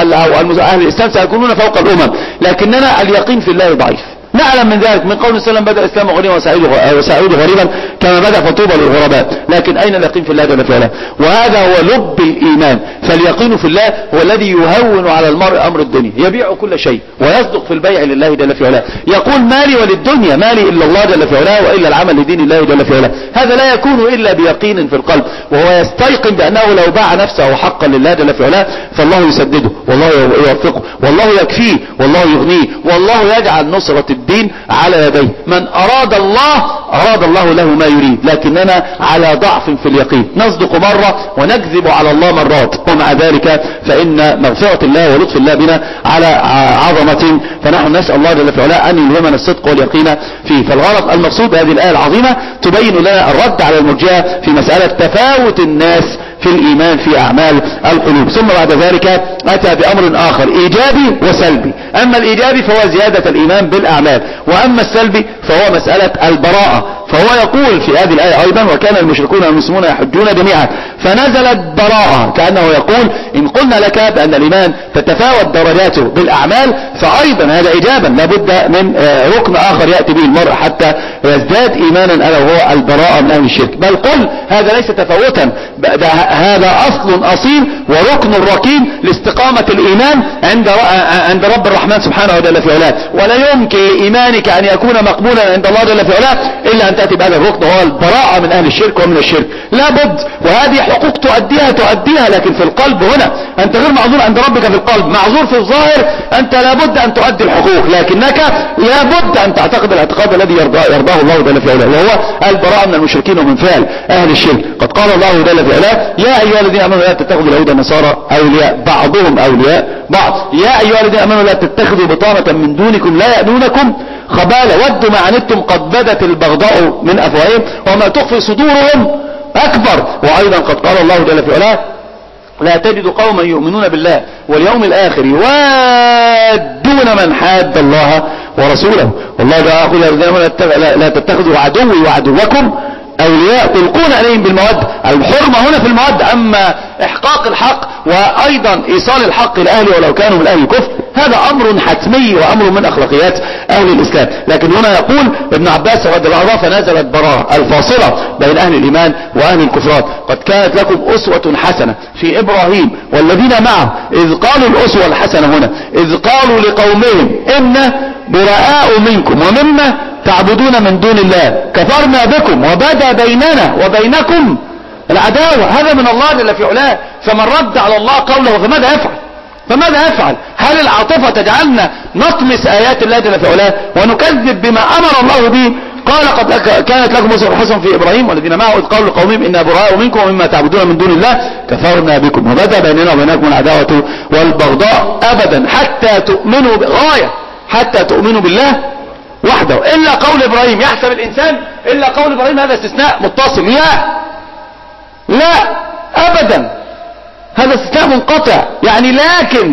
أهل الإسلام سيكونون فوق الأمم، لكننا اليقين في الله ضعيف. نعلم من ذلك من قول السلام بدأ الإسلام غنيا وسعود غريبا كما بدأ فطوبى للغرباء. لكن أين اليقين في الله جل في علاه؟ وهذا هو لب الإيمان. فاليقين في الله هو الذي يهون على المرء أمر الدنيا، يبيع كل شيء ويصدق في البيع لله جل في علاه. يقول مالي وللدنيا، مالي إلا الله جل في علاه وإلا العمل لدين الله جل في علاه. هذا لا يكون إلا بيقين في القلب، وهو يستيقن بأنه لو باع نفسه حقا لله جل في علاه فالله يسدده، والله يوفقه، والله يكفيه، والله يغنيه، والله يجعل نصرة الدين على يديه. من أراد الله أراد الله له ما يريد، لكننا على ضعف في اليقين، نصدق مرة ونكذب على الله مرات، ومع ذلك فإن مغفرة الله ولطف الله بنا على عظمة. فنحن نسأل الله جل في علاه أن يلهمنا الصدق واليقين فيه. فالغرض المقصود هذه الآية العظيمة تبين لنا الرد على المرجئة في مسألة تفاوت الناس في الإيمان في أعمال القلوب. ثم بعد ذلك أتى بأمر آخر إيجابي وسلبي. أما الإيجابي فهو زيادة الإيمان بالأعمال، وأما السلبي فهو مسألة البراءة. فهو يقول في هذه الآية أيضا وكان المشركون والمسلمون يحجون جميعا، فنزلت براءة، كأنه يقول إن قلنا لك بأن الإيمان تتفاوت درجاته بالأعمال فأيضا هذا إيجابا لابد من ركن آخر يأتي به المرء حتى يزداد إيمانا ألا وهو البراءة من أهل الشرك. بل قل هذا ليس تفاوتا، هذا أصل أصيل وركن ركين لاستقامة الإيمان عند عند رب الرحمن سبحانه وجل في علاه. ولا يمكن لإيمانك أن يكون مقبولا عند الله جل في علاه إلا أن تأتي بهذا الركن وهو البراءة من أهل الشرك ومن الشرك. لابد، وهذه حقوق تؤديها تؤديها لكن في القلب هنا أنت غير معذور عند ربك في القلب، معذور في الظاهر. أنت لابد أن تؤدي الحقوق، لكنك لابد أن تعتقد الاعتقاد الذي يرضاه, يرضاه الله جل في علاه، وهو البراءة من المشركين ومن فعل أهل الشرك. قد قال الله جل في علاه يا أيها الذين آمنوا لا تتخذوا اليهود والنصارى أولياء بعضهم أولياء بعض. يا أيها الذين آمنوا لا تتخذوا بطانة من دونكم لا يألونكم خبالا ودوا ما عنتم قد بدت البغضاء من أفواههم وما تخفي صدورهم أكبر. وأيضا قد قال الله جل في علاه لا تجد قوما يؤمنون بالله واليوم الآخر يوادون من حاد الله ورسوله. والله جاء يقول يا الذين آمنوا لا تتخذوا عدوي وعدوكم أولياء تلقون عليهم بالمودة. الحرمة هنا في المودة، أما إحقاق الحق وأيضا إيصال الحق لأهله ولو كانوا من أهل الكفر هذا أمر حتمي وأمر من أخلاقيات أهل الإسلام. لكن هنا يقول ابن عباس رضي الله عنه فنزلت براءة الفاصلة بين أهل الإيمان وأهل الكفران. قد كانت لكم أسوة حسنة في إبراهيم والذين معه إذ قالوا الأسوة الحسنة هنا إذ قالوا لقومهم إن براء منكم ومما تعبدون من دون الله كفرنا بكم وبدا بيننا وبينكم العداوة. هذا من الله جل في علاه. فمن رد على الله قوله فماذا يفعل؟ فماذا يفعل؟ هل العاطفة تجعلنا نطمس آيات الله جل في علاه ونكذب بما أمر الله به؟ قال قد كانت لكم أسوة حسنة في إبراهيم والذين معه إذ قالوا لقومهم إنا براء منكم ومما تعبدون من دون الله كفرنا بكم وبدا بيننا وبينكم العداوة والبغضاء أبدا حتى تؤمنوا بغاية حتى تؤمنوا بالله وحده. إلا قول إبراهيم يحسب الإنسان إلا قول إبراهيم هذا استثناء متصل. لا لا أبدا هذا استثناء منقطع. يعني لكن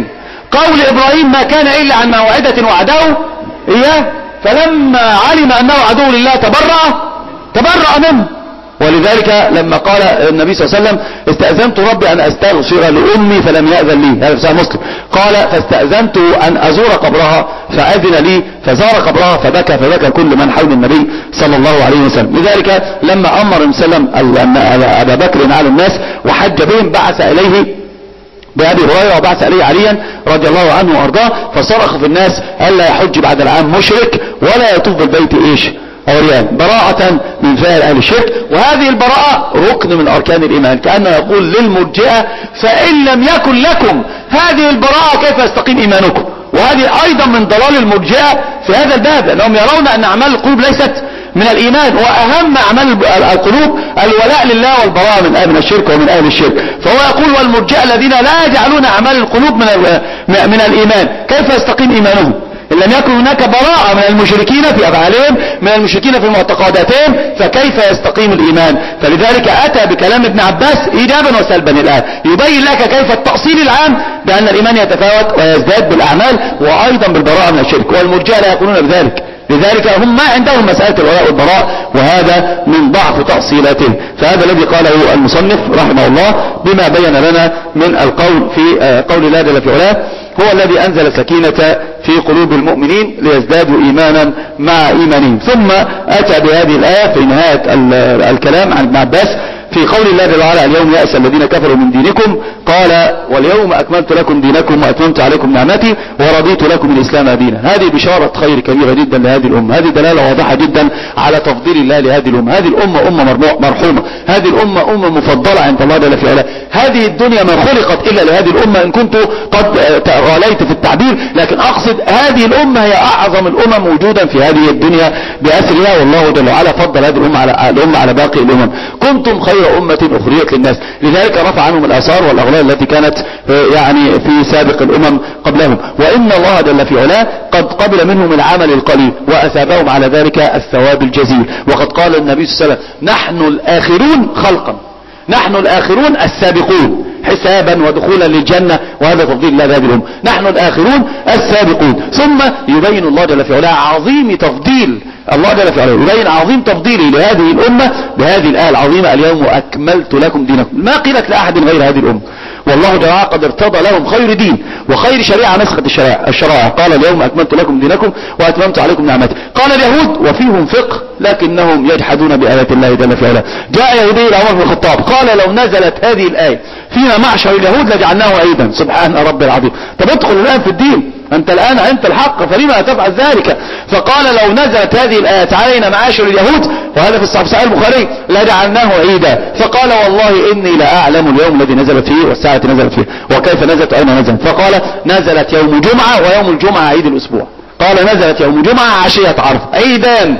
قول إبراهيم ما كان إلا عن موعدة وعده إياه، فلما علم أنه عدو لله تبرأ تبرأ منه. ولذلك لما قال النبي صلى الله عليه وسلم استأذنت ربي أن أستغفر لأمي فلم يأذن لي، هذا في صحيح مسلم، قال فاستأذنت أن أزور قبرها فأذن لي فزار قبرها فبكى فبكى كل من حول النبي صلى الله عليه وسلم. لذلك لما أمر النبي صلى الله عليه وسلم أبا بكر على الناس وحج بهم بعث إليه بأبي هريرة وبعث إليه عليا رضي الله عنه وأرضاه، فصرخ في الناس ألا يحج بعد العام مشرك ولا يطوف بالبيت إيش عريان، براءة من فعل أهل الشرك. وهذه البراءة ركن من أركان الإيمان، كأنه يقول للمرجئة فإن لم يكن لكم هذه البراءة كيف يستقيم إيمانكم. وهذه أيضا من ضلال المرجئة في هذا الباب، لأنهم يرون أن أعمال القلوب ليست من الإيمان، وأهم أعمال القلوب الولاء لله والبراءة من الشرك ومن أهل الشرك. فهو يقول والمرجئة الذين لا يجعلون أعمال القلوب من من الإيمان كيف يستقيم إيمانهم إن لم يكن هناك براءة من المشركين في أفعالهم، من المشركين في معتقداتهم، فكيف يستقيم الإيمان؟ فلذلك أتى بكلام ابن عباس إيجابا وسلبا الآن، يبين لك كيف التأصيل العام بأن الإيمان يتفاوت ويزداد بالأعمال وأيضا بالبراءة من الشرك، والمرجئة لا يقولون بذلك. لذلك هم ما عندهم مسألة الولاء والبراء، وهذا من ضعف تأصيلاتهم. فهذا الذي قاله المصنف رحمه الله بما بين لنا من القول في قول الله جل في علاه هو الذي أنزل سكينة في قلوب المؤمنين ليزدادوا إيمانا مع إيمانهم. ثم أتى بهذه الآية في نهاية الكلام عن ابن عباس في قول الله جل وعلا اليوم يأس الذين كفروا من دينكم، قال واليوم أكملت لكم دينكم وأتممت عليكم نعمتي ورضيت لكم الإسلام دينا. هذه بشارة خير كبيرة جدا لهذه الأمة، هذه دلالة واضحة جدا على تفضيل الله لهذه الأمة. هذه الأمة أمة مرحومة، هذه الأمة أمة مفضلة عند الله جل في علاه. هذه الدنيا ما خلقت إلا لهذه الأمة إن كنت قد غاليت في التعبير، لكن أقصد هذه الأمة هي أعظم الأمم وجودا في هذه الدنيا بأسرها، والله جل وعلا فضل هذه الأمة على الأمة على باقي الأمم. كنتم خير أمة أخرجت للناس، لذلك رفع عنهم الآثار والأغلال التي كانت يعني في سابق الأمم قبلهم. وإن الله جل في علاه قد قبل منهم العمل القليل وأثابهم على ذلك الثواب الجزيل. وقد قال النبي صلى الله عليه وسلم نحن الآخرون خلقا، نحن الآخرون السابقون حسابا ودخولا للجنة، وهذا تفضيل الله لهذه الأمة. نحن الآخرون السابقون. ثم يبين الله جل في علاه عظيم تفضيل الله جل في علاه، يبين عظيم تفضيله لهذه الأمة بهذه الآية العظيمة اليوم أكملت لكم دينكم، ما قيلت لأحد غير هذه الأمة. والله جل وعلا قد ارتضى لهم خير دين وخير شريعة نسخت الشرائع. قال اليوم أكملت لكم دينكم وأتممت عليكم نعمتي. قال اليهود وفيهم فقه لكنهم يجحدون بآيات الله جل في علاه. جاء يهودي إلى عمر بن الخطاب قال لو نزلت هذه الآية فينا معشر اليهود لجعلناه عيدا. سبحان رب العظيم، طب ادخل الآن في الدين، أنت الآن أنت الحق فلما تفعل ذلك؟ فقال لو نزلت هذه الآية علينا معاشر اليهود، وهذا في الصحيح البخاري، لجعلناه عيدا. فقال والله إني لأعلم اليوم الذي نزلت فيه والساعة نزلت فيه وكيف نزلت وأين نزلت. فقال نزلت يوم جمعة ويوم الجمعة عيد الأسبوع. قال نزلت يوم جمعة عشية عرفة، عيدان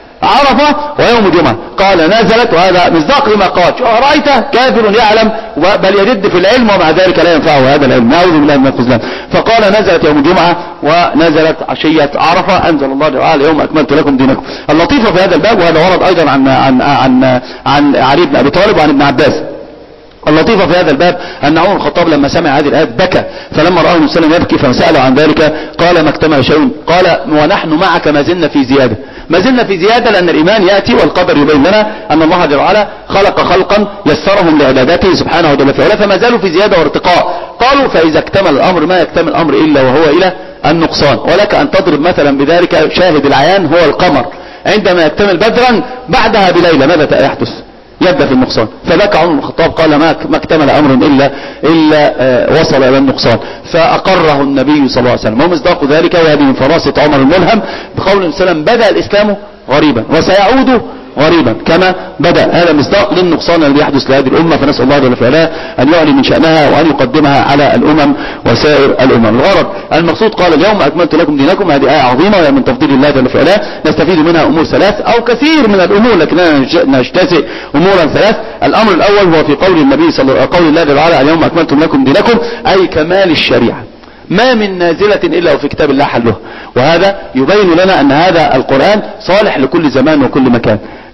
عرفة ويوم جمعة. قال نزلت، وهذا مصداق لما قال رأيت كافر يعلم بل يجد في العلم ومع ذلك لا ينفعه هذا العلم، نعوذ بالله من الخذلان. فقال نزلت يوم جمعة ونزلت عشية عرفة، أنزل الله تعالى اليوم أكملت لكم دينكم. اللطيفة في هذا الباب، وهذا ورد أيضا عن عن عن عن علي بن أبي طالب وعن ابن عباس. اللطيفة في هذا الباب أن عمر الخطاب لما سمع هذه الآيات بكى، فلما رآه النبي صلى الله عليه وسلم يبكي فسأله عن ذلك قال ما اكتمل شيء، قال ونحن معك ما زلنا في زيادة، ما زلنا في زيادة، لأن الإيمان يأتي والقدر يبين لنا أن الله جل وعلا خلق خلقا يسرهم لعبادته سبحانه وتعالى في علاه، فما زالوا في زيادة وارتقاء. قالوا فإذا اكتمل الأمر ما يكتمل الأمر إلا وهو إلى النقصان. ولك أن تضرب مثلا بذلك شاهد العيان هو القمر، عندما يكتمل بدرا بعدها بليلة ماذا يحدث؟ يبدأ في النقصان. فبكى عمر بن الخطاب قال ما اكتمل أمر إلا, إلا آه وصل إلى النقصان. فأقره النبي صلى الله عليه وسلم، ومصداق ذلك وهذه من فراسة عمر الملهم بقول النبي صلى الله عليه وسلم بدأ الإسلام غريبا وسيعود غريبا كما بدأ. هذا مصداق للنقصان الذي يحدث لهذه الأمة، فنسأل الله جل وعلا أن يعلي من شأنها وأن يقدمها على الأمم وسائر الأمم. الغرض المقصود قال اليوم أكملت لكم دينكم، هذه آية عظيمة وهي من تفضيل الله جل وعلا، نستفيد منها أمور ثلاث أو كثير من الأمور لكننا نجتزئ أمورا ثلاث. الأمر الأول هو في قول النبي صلى الله عليه وسلم قول الله جل وعلا اليوم أكملت لكم دينكم، أي كمال الشريعة، ما من نازلة إلا وفي كتاب الله حلها. وهذا يبين لنا أن هذا القرآن صالح لكل زمان وكل مكان.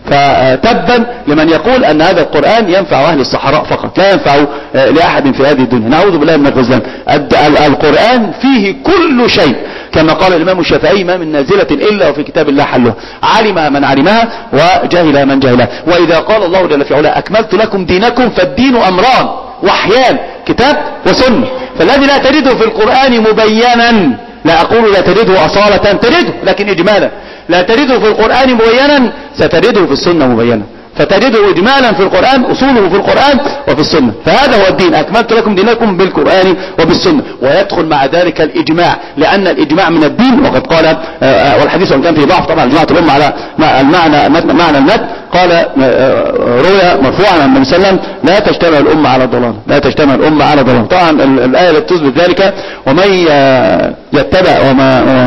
فتبا لمن يقول ان هذا القرآن ينفع اهل الصحراء فقط، لا ينفع لاحد في هذه الدنيا. نعوذ بالله من الخذلان. القرآن فيه كل شيء، كما قال الامام الشافعي: ما من نازلة الا وفي كتاب الله حلها، علم من علمها وجهل من جهلها. واذا قال الله جل في علاه: اكملت لكم دينكم، فالدين امران وحيان، كتاب وسنة. فالذي لا تجده في القرآن مبينا، لا اقول لا تجده اصالة، تجده لكن اجمالا، لا تجده في القرآن مبينا ستجده في السنة مبينا، فتجده اجمالا في القرآن، اصوله في القرآن وفي السنة. فهذا هو الدين، اكملت لكم دينكم بالقرآن وبالسنة. ويدخل مع ذلك الاجماع، لان الاجماع من الدين. وقد قال والحديث وان كان فيه ضعف طبعا، جماعة الامة على المعنى معنى المتن، قال روي مرفوعا عن النبي صلى الله عليه وسلم: لا تجتمع الامة على ضلال، لا تجتمع الامة على ضلال. طبعا الايه التي تثبت ذلك: ومن يتبع وما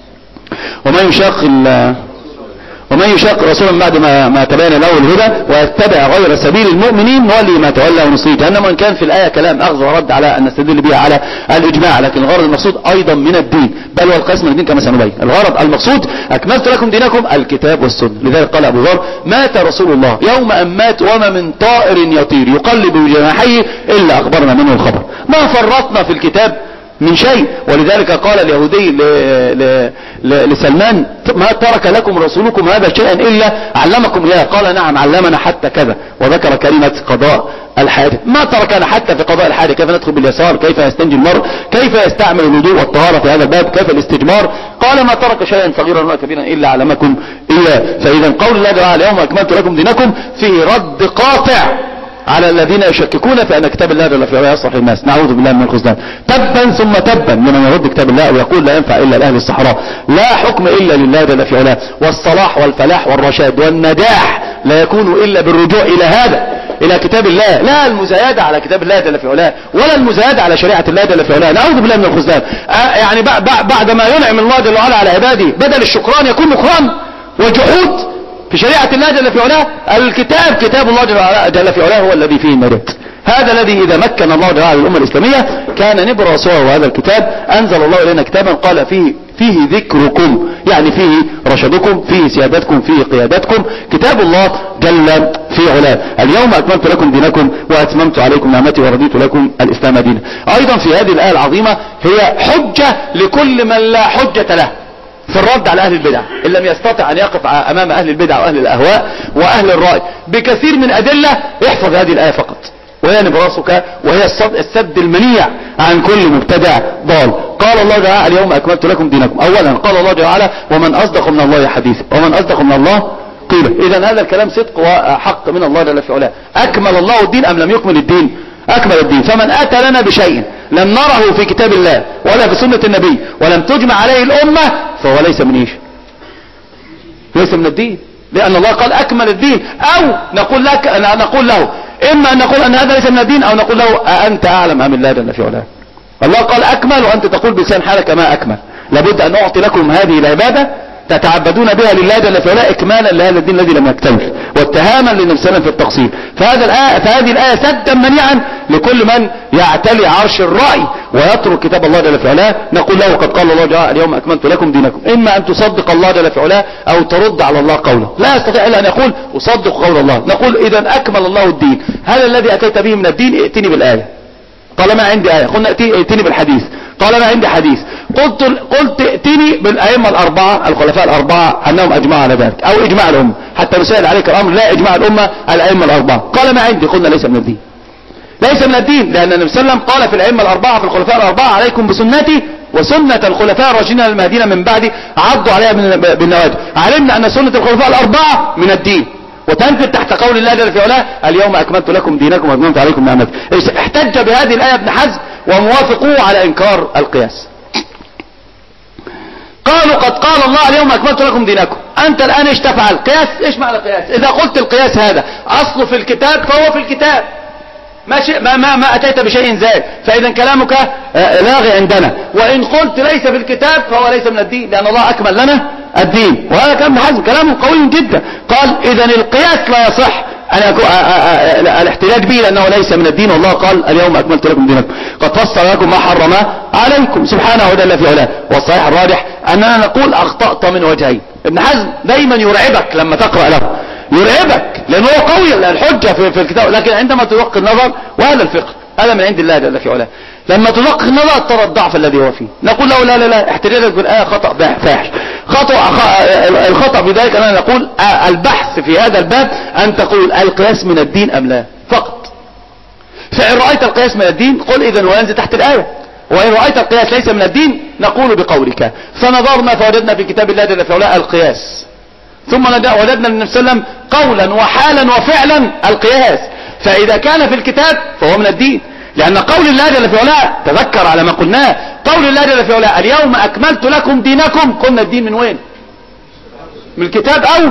ومن يشاق ومن يشاق رسولا بعد ما ما تبين له الهدى ويتبع غير سبيل المؤمنين نولي ما تولى ونصليه جهنم. وان كان في الايه كلام اخذ ورد على ان نستدل بها على الاجماع، لكن الغرض المقصود ايضا من الدين، بل والقسم من الدين كما سنبين. الغرض المقصود: اكملت لكم دينكم، الكتاب والسنه. لذلك قال ابو ذر: مات رسول الله يوم ان مات، وما من طائر يطير يقلب جناحيه الا اخبرنا منه الخبر. ما فرطنا في الكتاب من شيء. ولذلك قال اليهودي ل... ل... ل... لسلمان: ما ترك لكم رسولكم هذا شيئا الا علمكم اياه؟ قال: نعم علمنا حتى كذا، وذكر كلمة قضاء الحاجة. ما تركنا حتى في قضاء الحاجة، كيف ندخل باليسار، كيف يستنجي المرء، كيف يستعمل الوضوء والطهارة في هذا الباب، كيف الاستجمار. قال: ما ترك شيئا صغيرا ولا كبيرا الا علمكم اياه. فاذا قول الله تعالى: اليوم اكملت لكم دينكم فيه رد قاطع على الذين يشككون في ان كتاب الله جل في علاه يصلح للناس. نعوذ بالله من الخذلان. تبا ثم تبا لمن يرد كتاب الله ويقول لا ينفع الا لاهل الصحراء، لا حكم الا لله جل في علاه، والصلاح والفلاح والرشاد والنجاح لا يكون الا بالرجوع الى هذا، الى كتاب الله، لا المزايدة على كتاب الله جل في علاه، ولا المزايدة على شريعة الله جل في علاه. نعوذ بالله من الخذلان. آه يعني بعد ما ينعم الله جل وعلا على عباده، بدل الشكران يكون نكران والجحود في شريعة الله جل في علاه. الكتاب كتاب الله جل في علاه هو الذي فيه النجاة. هذا الذي إذا مكن الله جل وعلا للأمة الإسلامية كان نبر رسوله. هذا الكتاب أنزل الله إلينا كتابا قال فيه فيه ذكركم، يعني فيه رشدكم، فيه سيادتكم، فيه قيادتكم. كتاب الله جل في علاه. اليوم أكملت لكم دينكم وأتممت عليكم نعمتي ورضيت لكم الإسلام دينا. أيضا في هذه الآية العظيمة هي حجة لكل من لا حجة له في الرد على أهل البدع، إن لم يستطع أن يقف أمام أهل البدع وأهل الأهواء وأهل الرأي بكثير من أدلة. احفظ هذه الآية فقط، وهي نبراسك، وهي السد, السد المنيع عن كل مبتدع ضال. قال الله تعالى: اليوم أكملت لكم دينكم. أولا قال الله تعالى: ومن أصدق من الله حديثا، ومن أصدق من الله قيلا. إذن هذا الكلام صدق وحق من الله جل في علاه. أكمل الله الدين أم لم يكمل الدين؟ أكمل الدين. فمن أتى لنا بشيء لم نره في كتاب الله ولا في سنة النبي ولم تجمع عليه الأمة فهو ليس من إيش؟ ليس من الدين، لأن الله قال أكمل الدين. أو نقول لك نقول له إما أن نقول أن هذا ليس من الدين، أو نقول له أأنت أعلم أم الله جل في علاه. الله قال أكمل وأنت تقول بلسان حالك ما أكمل. لابد أن نعطي لكم هذه العبادة تتعبدون بها لله جل في علاه إكمالا لهذا الدين الذي لم يكتمل، واتهاما لنفسنا في التقصير. فهذا الآية فهذه الآية سدا منيعا لكل من يعتلي عرش الرأي ويترك كتاب الله جل في علاه. نقول له: قد قال الله جل: اليوم أكملت لكم دينكم. إما أن تصدق الله جل في علاه أو ترد على الله قوله. لا يستطيع إلا أن يقول أصدق قول الله. نقول: إذا أكمل الله الدين. هذا الذي أتيت به من الدين ائتني بالآية. طالما عندي آية. قلنا ائتني بالحديث. طالما عندي حديث. قلت قلت ائتني بالأئمة الأربعة الخلفاء الأربعة أنهم أجمعوا على ذلك، أو إجماع الأمة، حتى نسهل عليك الأمر. لا إجماع الأمة الأئمة الأربعة. قال: ما عندي. قلنا: ليس من الدين. ليس من الدين، لأن النبي صلى الله عليه وسلم قال في الأئمة الأربعة في الخلفاء الأربعة: عليكم بسنتي وسنة الخلفاء الراشدين المهديين من بعدي عضوا عليها بالنواجذ. علمنا أن سنة الخلفاء الأربعة من الدين، وتنفذ تحت قول الله جل في علاه: اليوم أكملت لكم دينكم وأتممت عليكم نعمتي. احتج بهذه الآية ابن حزم وموافقوه على إنكار القياس. قالوا: قد قال الله: اليوم أكملت لكم دينكم. أنت الآن ايش تفعل؟ قياس. ايش معنى قياس؟ إذا قلت القياس هذا أصله في الكتاب فهو في الكتاب، ما, شيء ما, ما, ما أتيت بشيء زائد، فإذا كلامك لاغي عندنا. وإن قلت ليس في الكتاب فهو ليس من الدين، لأن الله أكمل لنا الدين. وهذا كلام حزم، كلامه قوي جدا. قال: إذا القياس لا يصح أن يكون الاحتجاج به لأنه ليس من الدين. والله قال: اليوم أكملت لكم دينكم. قد فصل لكم ما حرم عليكم سبحانه وجل في علاه. والصحيح الراجح أننا نقول أخطأت من وجهين. ابن حزم دايما يرعبك لما تقرأ له، يرعبك لأنه هو قوي الحجة في, في الكتاب. لكن عندما تدق النظر، وهذا الفقه هذا من عند الله جل في علاه، لما تدق النظر ترى الضعف الذي هو فيه، نقول له لا لا لا احتجاجك بالآية خطأ فاحش. خطأ الخطأ بذلك أنا نقول البحث في هذا الباب أن تقول القياس من الدين أم لا فقط. فإن رأيت القياس من الدين قل إذن وينزل تحت الآية، وإن رأيت القياس ليس من الدين نقول بقولك. فنظرنا فوجدنا في كتاب الله جل في علاه القياس، ثم وجدنا للنبي صلى الله عليه وسلم قولا وحالا وفعلا القياس. فإذا كان في الكتاب فهو من الدين، لأن قول الله جل في علاه تذكر على ما قلناه، قول الله جل في علاه اليوم أكملت لكم دينكم، قلنا الدين من وين؟ من الكتاب أو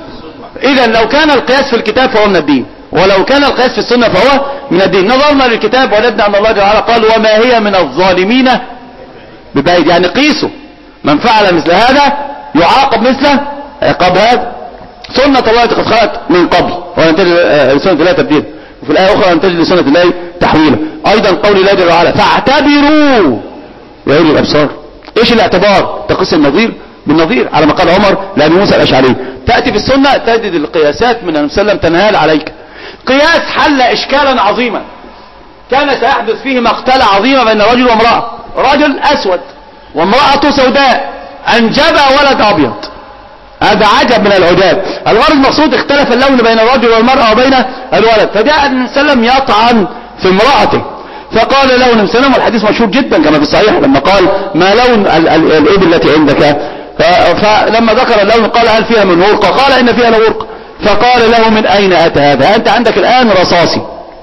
إذا لو كان القياس في الكتاب فهو من الدين، ولو كان القياس في السنة فهو من الدين. نظرنا للكتاب وجدنا أن الله جل وعلا قال وما هي من الظالمين ببعيد، يعني قيسوا من فعل مثل هذا يعاقب مثله عقاب هذا. سنة الله قد خلت من قبل ولن تجد لسنة الله تبديلا، وفي الآية أخرى لن تجد لسنة الله تحويلا. أيضا قول الله جل وعلا فاعتبروا يا أولي الأبصار. إيش الاعتبار؟ تقيس النظير بالنظير على ما قال عمر لأبي موسى الأشعري. تأتي في السنة تجد القياسات من النبي صلى الله عليه وسلم تنهال عليك. قياس حل إشكالا عظيما كان سيحدث فيه مقتلة عظيمة بين رجل وامرأة، رجل أسود وامرأة سوداء، أنجب ولد أبيض. هذا عجب من العجاب. الغرض المقصود اختلف اللون بين الرجل والمرأة وبين الولد، فجاء النبي صلى الله عليه وسلم يطعن في امرأته، فقال له النبي صلى الله عليه وسلم، والحديث مشهور جدا كما في الصحيح، لما قال ما لون الإبل التي عندك، فلما ذكر اللون قال هل فيها من ورقة؟ قال إن فيها لورقة. فقال له من أين أتى هذا؟ أنت عندك الآن رصاصي،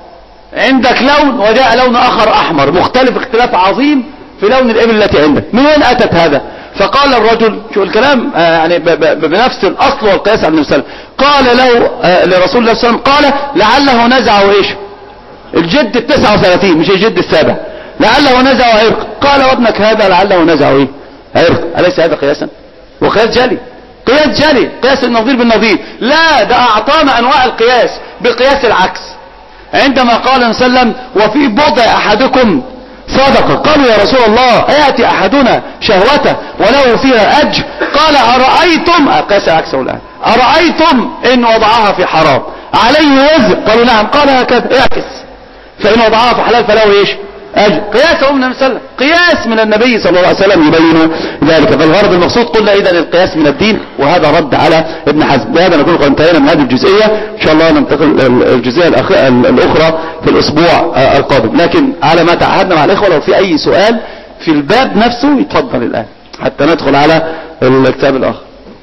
عندك لون وجاء لون آخر أحمر مختلف اختلاف عظيم في لون الإبل التي عندك، من وين أتت هذا؟ فقال الرجل، شو الكلام آه يعني بنفس الأصل والقياس عن النبي صلى الله عليه وسلم، قال له آه لرسول الله صلى الله عليه وسلم قال لعله نزعه إيش؟ الجد التسعة وثلاثين مش الجد السابع، لعله نزعه عرق. قال وابنك هذا لعله نزعه إيه؟ عرق. أليس هذا قياسا؟ وقياس جلي، قياس جلي، قياس النظير بالنظير. لا، ده أعطانا أنواع القياس بقياس العكس. عندما قال النبي صلى الله عليه وسلم وفي بضع أحدكم صدقة، قالوا يا رسول الله يأتي أحدنا شهوته وله فيها أجر، قال أرأيتم، قياس العكس الآن، أرأيتم إن وضعها في حرام عليه وزر؟ قالوا نعم. قال هكذا اعكس، فإن وضعها في حلال فله إيش؟ أجر. قياس من النبي صلى الله عليه وسلم، قياس من النبي صلى الله عليه وسلم يبين ذلك. فالغرض المقصود قلنا إذن القياس من الدين، وهذا رد على ابن حزم. بهذا نكون قد انتهينا من هذه الجزئية، إن شاء الله ننتقل الجزئية الأخرى في الأسبوع القادم. لكن على ما تعهدنا مع الإخوة لو في أي سؤال في الباب نفسه يتفضل الآن حتى ندخل على الكتاب الآخر.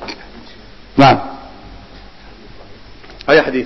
نعم. أي حديث؟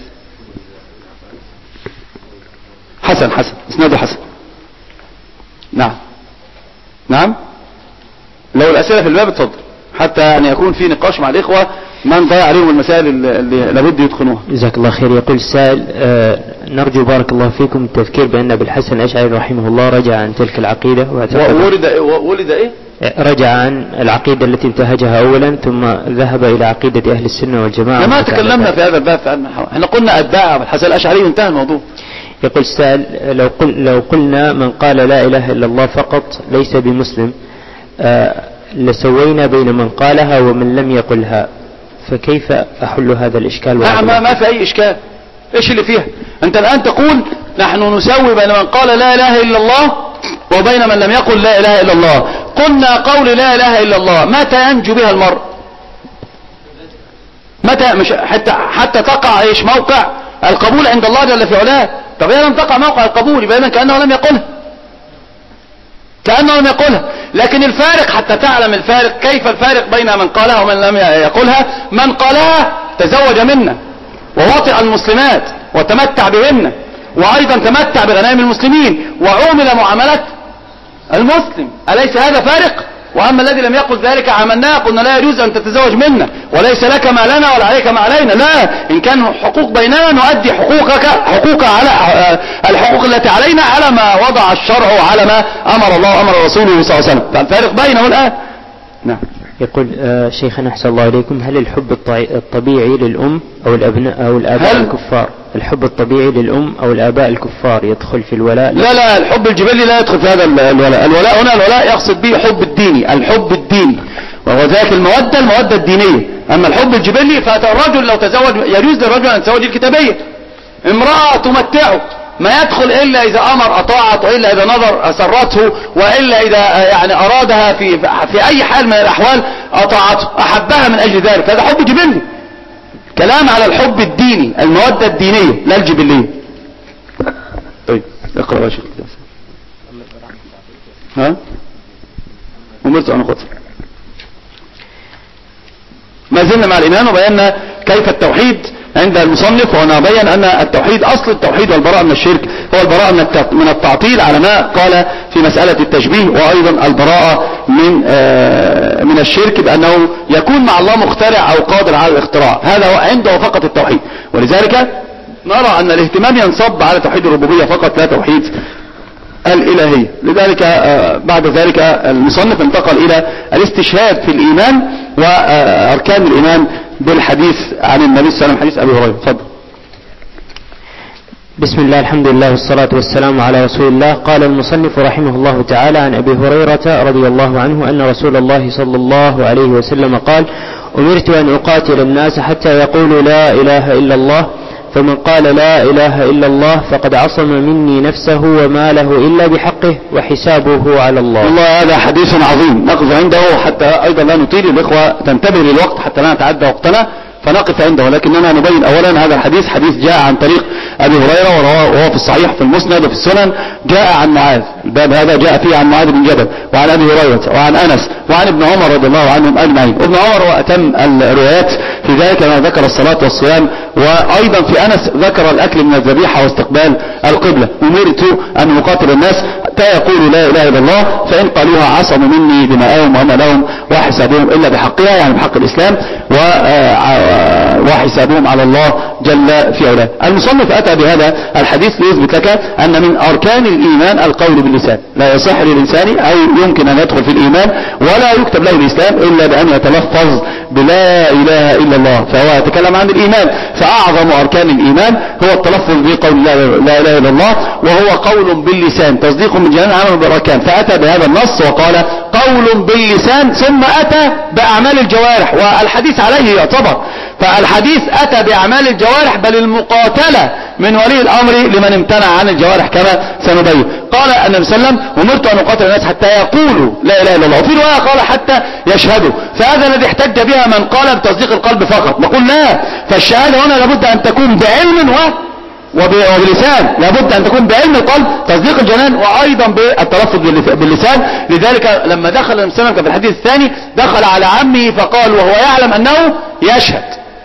حسن حسن اسناده حسن. نعم نعم. لو الأسئلة في الباب اتفضل، حتى يعني يكون في نقاش مع الإخوة من ضيع عليهم المسائل اللي لابد يتقنوها. جزاك الله خير. يقول السائل آه نرجو بارك الله فيكم التذكير بأن أبي الحسن الأشعري رحمه الله رجع عن تلك العقيدة وولد ولد إيه؟ رجع عن العقيدة التي انتهجها أولا ثم ذهب إلى عقيدة أهل السنة والجماعة. ما تكلمنا في هذا الباب، احنا قلنا أتباع أبي الحسن الأشعري وانتهى الموضوع. يقول السائل لو, قل لو قلنا من قال لا إله إلا الله فقط ليس بمسلم آه لسوينا بين من قالها ومن لم يقلها، فكيف أحل هذا الإشكال؟ لا ما, ما في أي إشكال. إيش اللي فيها؟ أنت الآن تقول نحن نسوي بين من قال لا إله إلا الله وبين من لم يقل لا إله إلا الله. قلنا قول لا إله إلا الله متى ينجو بها المرء؟ متى؟ مش حتى حتى تقع إيش موقع القبول عند الله جل في علاه. طب هي لم تقع موقع القبول يبقى كأنه لم يقلها، كأنه لم يقلها. لكن الفارق حتى تعلم الفارق، كيف الفارق بين من قالها ومن لم يقلها؟ من قالها تزوج منا ووطئ المسلمات وتمتع بهن، وأيضا تمتع بغنائم المسلمين وعامل معاملة المسلم. أليس هذا فارق؟ وأما الذي لم يقل ذلك عملناه، قلنا لا يجوز أن تتزوج منا وليس لك ما لنا ولا عليك ما علينا. لا، إن كان حقوق بيننا نؤدي حقوقك حقوق على الحقوق التي علينا على ما وضع الشرع وعلى ما أمر الله وأمر رسوله صلى الله عليه وسلم. فالفارق بينه الآن. نعم. يقول آه شيخنا أحسن الله إليكم، هل الحب الطبيعي للأم أو الأبناء أو الآباء الكفار، الحب الطبيعي للأم أو الآباء الكفار يدخل في الولاء؟ لا لا، الحب الجبلي لا يدخل في هذا الولاء. الولاء هنا الولاء يقصد به حب الديني، الحب الديني، وهو ذاك المودة المودة الدينية. أما الحب الجبلي فالرجل لو تزوج يجوز للرجل أن يتزوج الكتابية، امرأة تمتعه، ما يدخل إلا إذا أمر أطاعت، وإلا إذا نظر أسرته، وإلا إذا يعني أرادها في في أي حال من الأحوال أطاعته، أحبها من أجل ذلك، هذا حب جبلي. كلام على الحب الديني، المودة الدينية لا الجبلية. طيب اقرأ يا شيخ. ها أمرت أن أقتل. ما زلنا مع الإيمان وبينا كيف التوحيد عند المصنف، وأنا أبين أن التوحيد أصل التوحيد والبراءة من الشرك هو البراءة من التعطيل على ما قال في مسألة التشبيه، وأيضا البراءة من من الشرك بأنه يكون مع الله مخترع أو قادر على الاختراع، هذا هو عنده فقط التوحيد. ولذلك نرى أن الاهتمام ينصب على توحيد الربوبية فقط لا توحيد الإلهية. لذلك بعد ذلك المصنف انتقل إلى الاستشهاد في الإيمان وأركان الإيمان بالحديث عن النبي صلى الله عليه وسلم، حديث أبي هريرة. تفضل. بسم الله، الحمد لله والصلاة والسلام على رسول الله. قال المصنف رحمه الله تعالى عن أبي هريرة رضي الله عنه أن رسول الله صلى الله عليه وسلم قال: أمرت أن أقاتل الناس حتى يقولوا لا إله إلا الله، فمن قال لا إله إلا الله فقد عصم مني نفسه وماله إلا بحقه وحسابه على الله. والله هذا حديث عظيم نقف عنده حتى أيضا لا نطيل، الإخوة تنتبه للوقت حتى لا نتعدى وقتنا فنقف عنده. ولكننا نبين أولا هذا الحديث حديث جاء عن طريق أبي هريرة وهو في الصحيح في المسند وفي السنن، جاء عن معاذ، الباب هذا جاء فيه عن معاذ بن جبل وعن أبي هريرة وعن أنس وعن ابن عمر رضي الله عنهم أجمعين. ابن عمر هو أتم الروايات في ذلك ما ذكر الصلاة والصيام، وأيضا في أنس ذكر الأكل من الذبيحة واستقبال القبلة. أمرت أن أقاتل الناس حتى يقولوا لا إله إلا الله، فإن قالوها عصموا مني دماءهم وأموالهم وحسابهم إلا بحقها، يعني بحق الإسلام، وحسابهم على الله جل في علاه. المصنف أتى بهذا الحديث ليثبت لك أن من أركان الإيمان القول باللسان، لا يصح للإنسان أو يمكن أن يدخل في الإيمان ولا يكتب له الإسلام إلا بأن يتلفظ بلا إله إلا الله، فهو يتكلم عن الإيمان. فأعظم أركان الإيمان هو التلفظ بقول لا إله إلا الله، وهو قول باللسان تصديق من جنان عمل بالأركان. فأتى بهذا النص وقال قول باللسان، ثم أتى بأعمال الجوارح، والحديث عليه يعتبر. فالحديث أتى بأعمال الجوارح بل المقاتلة من ولي الأمر لمن امتنع عن الجوارح كما سنبين. قال النبي صلى الله عليه وسلم: أمرت أن أقاتل الناس حتى يقولوا لا إله إلا الله، وفي رواية قال حتى يشهدوا. فهذا الذي احتج بها من قال بتصديق القلب فقط. نقول لا، فالشهادة هنا لابد أن تكون بعلم و وبلسان، لابد أن تكون بعلم القلب تصديق الجنان وأيضا بالتلفظ باللسان. لذلك لما دخل النبي صلى الله عليه وسلم في الحديث الثاني دخل على عمه فقال وهو يعلم أنه يشهد،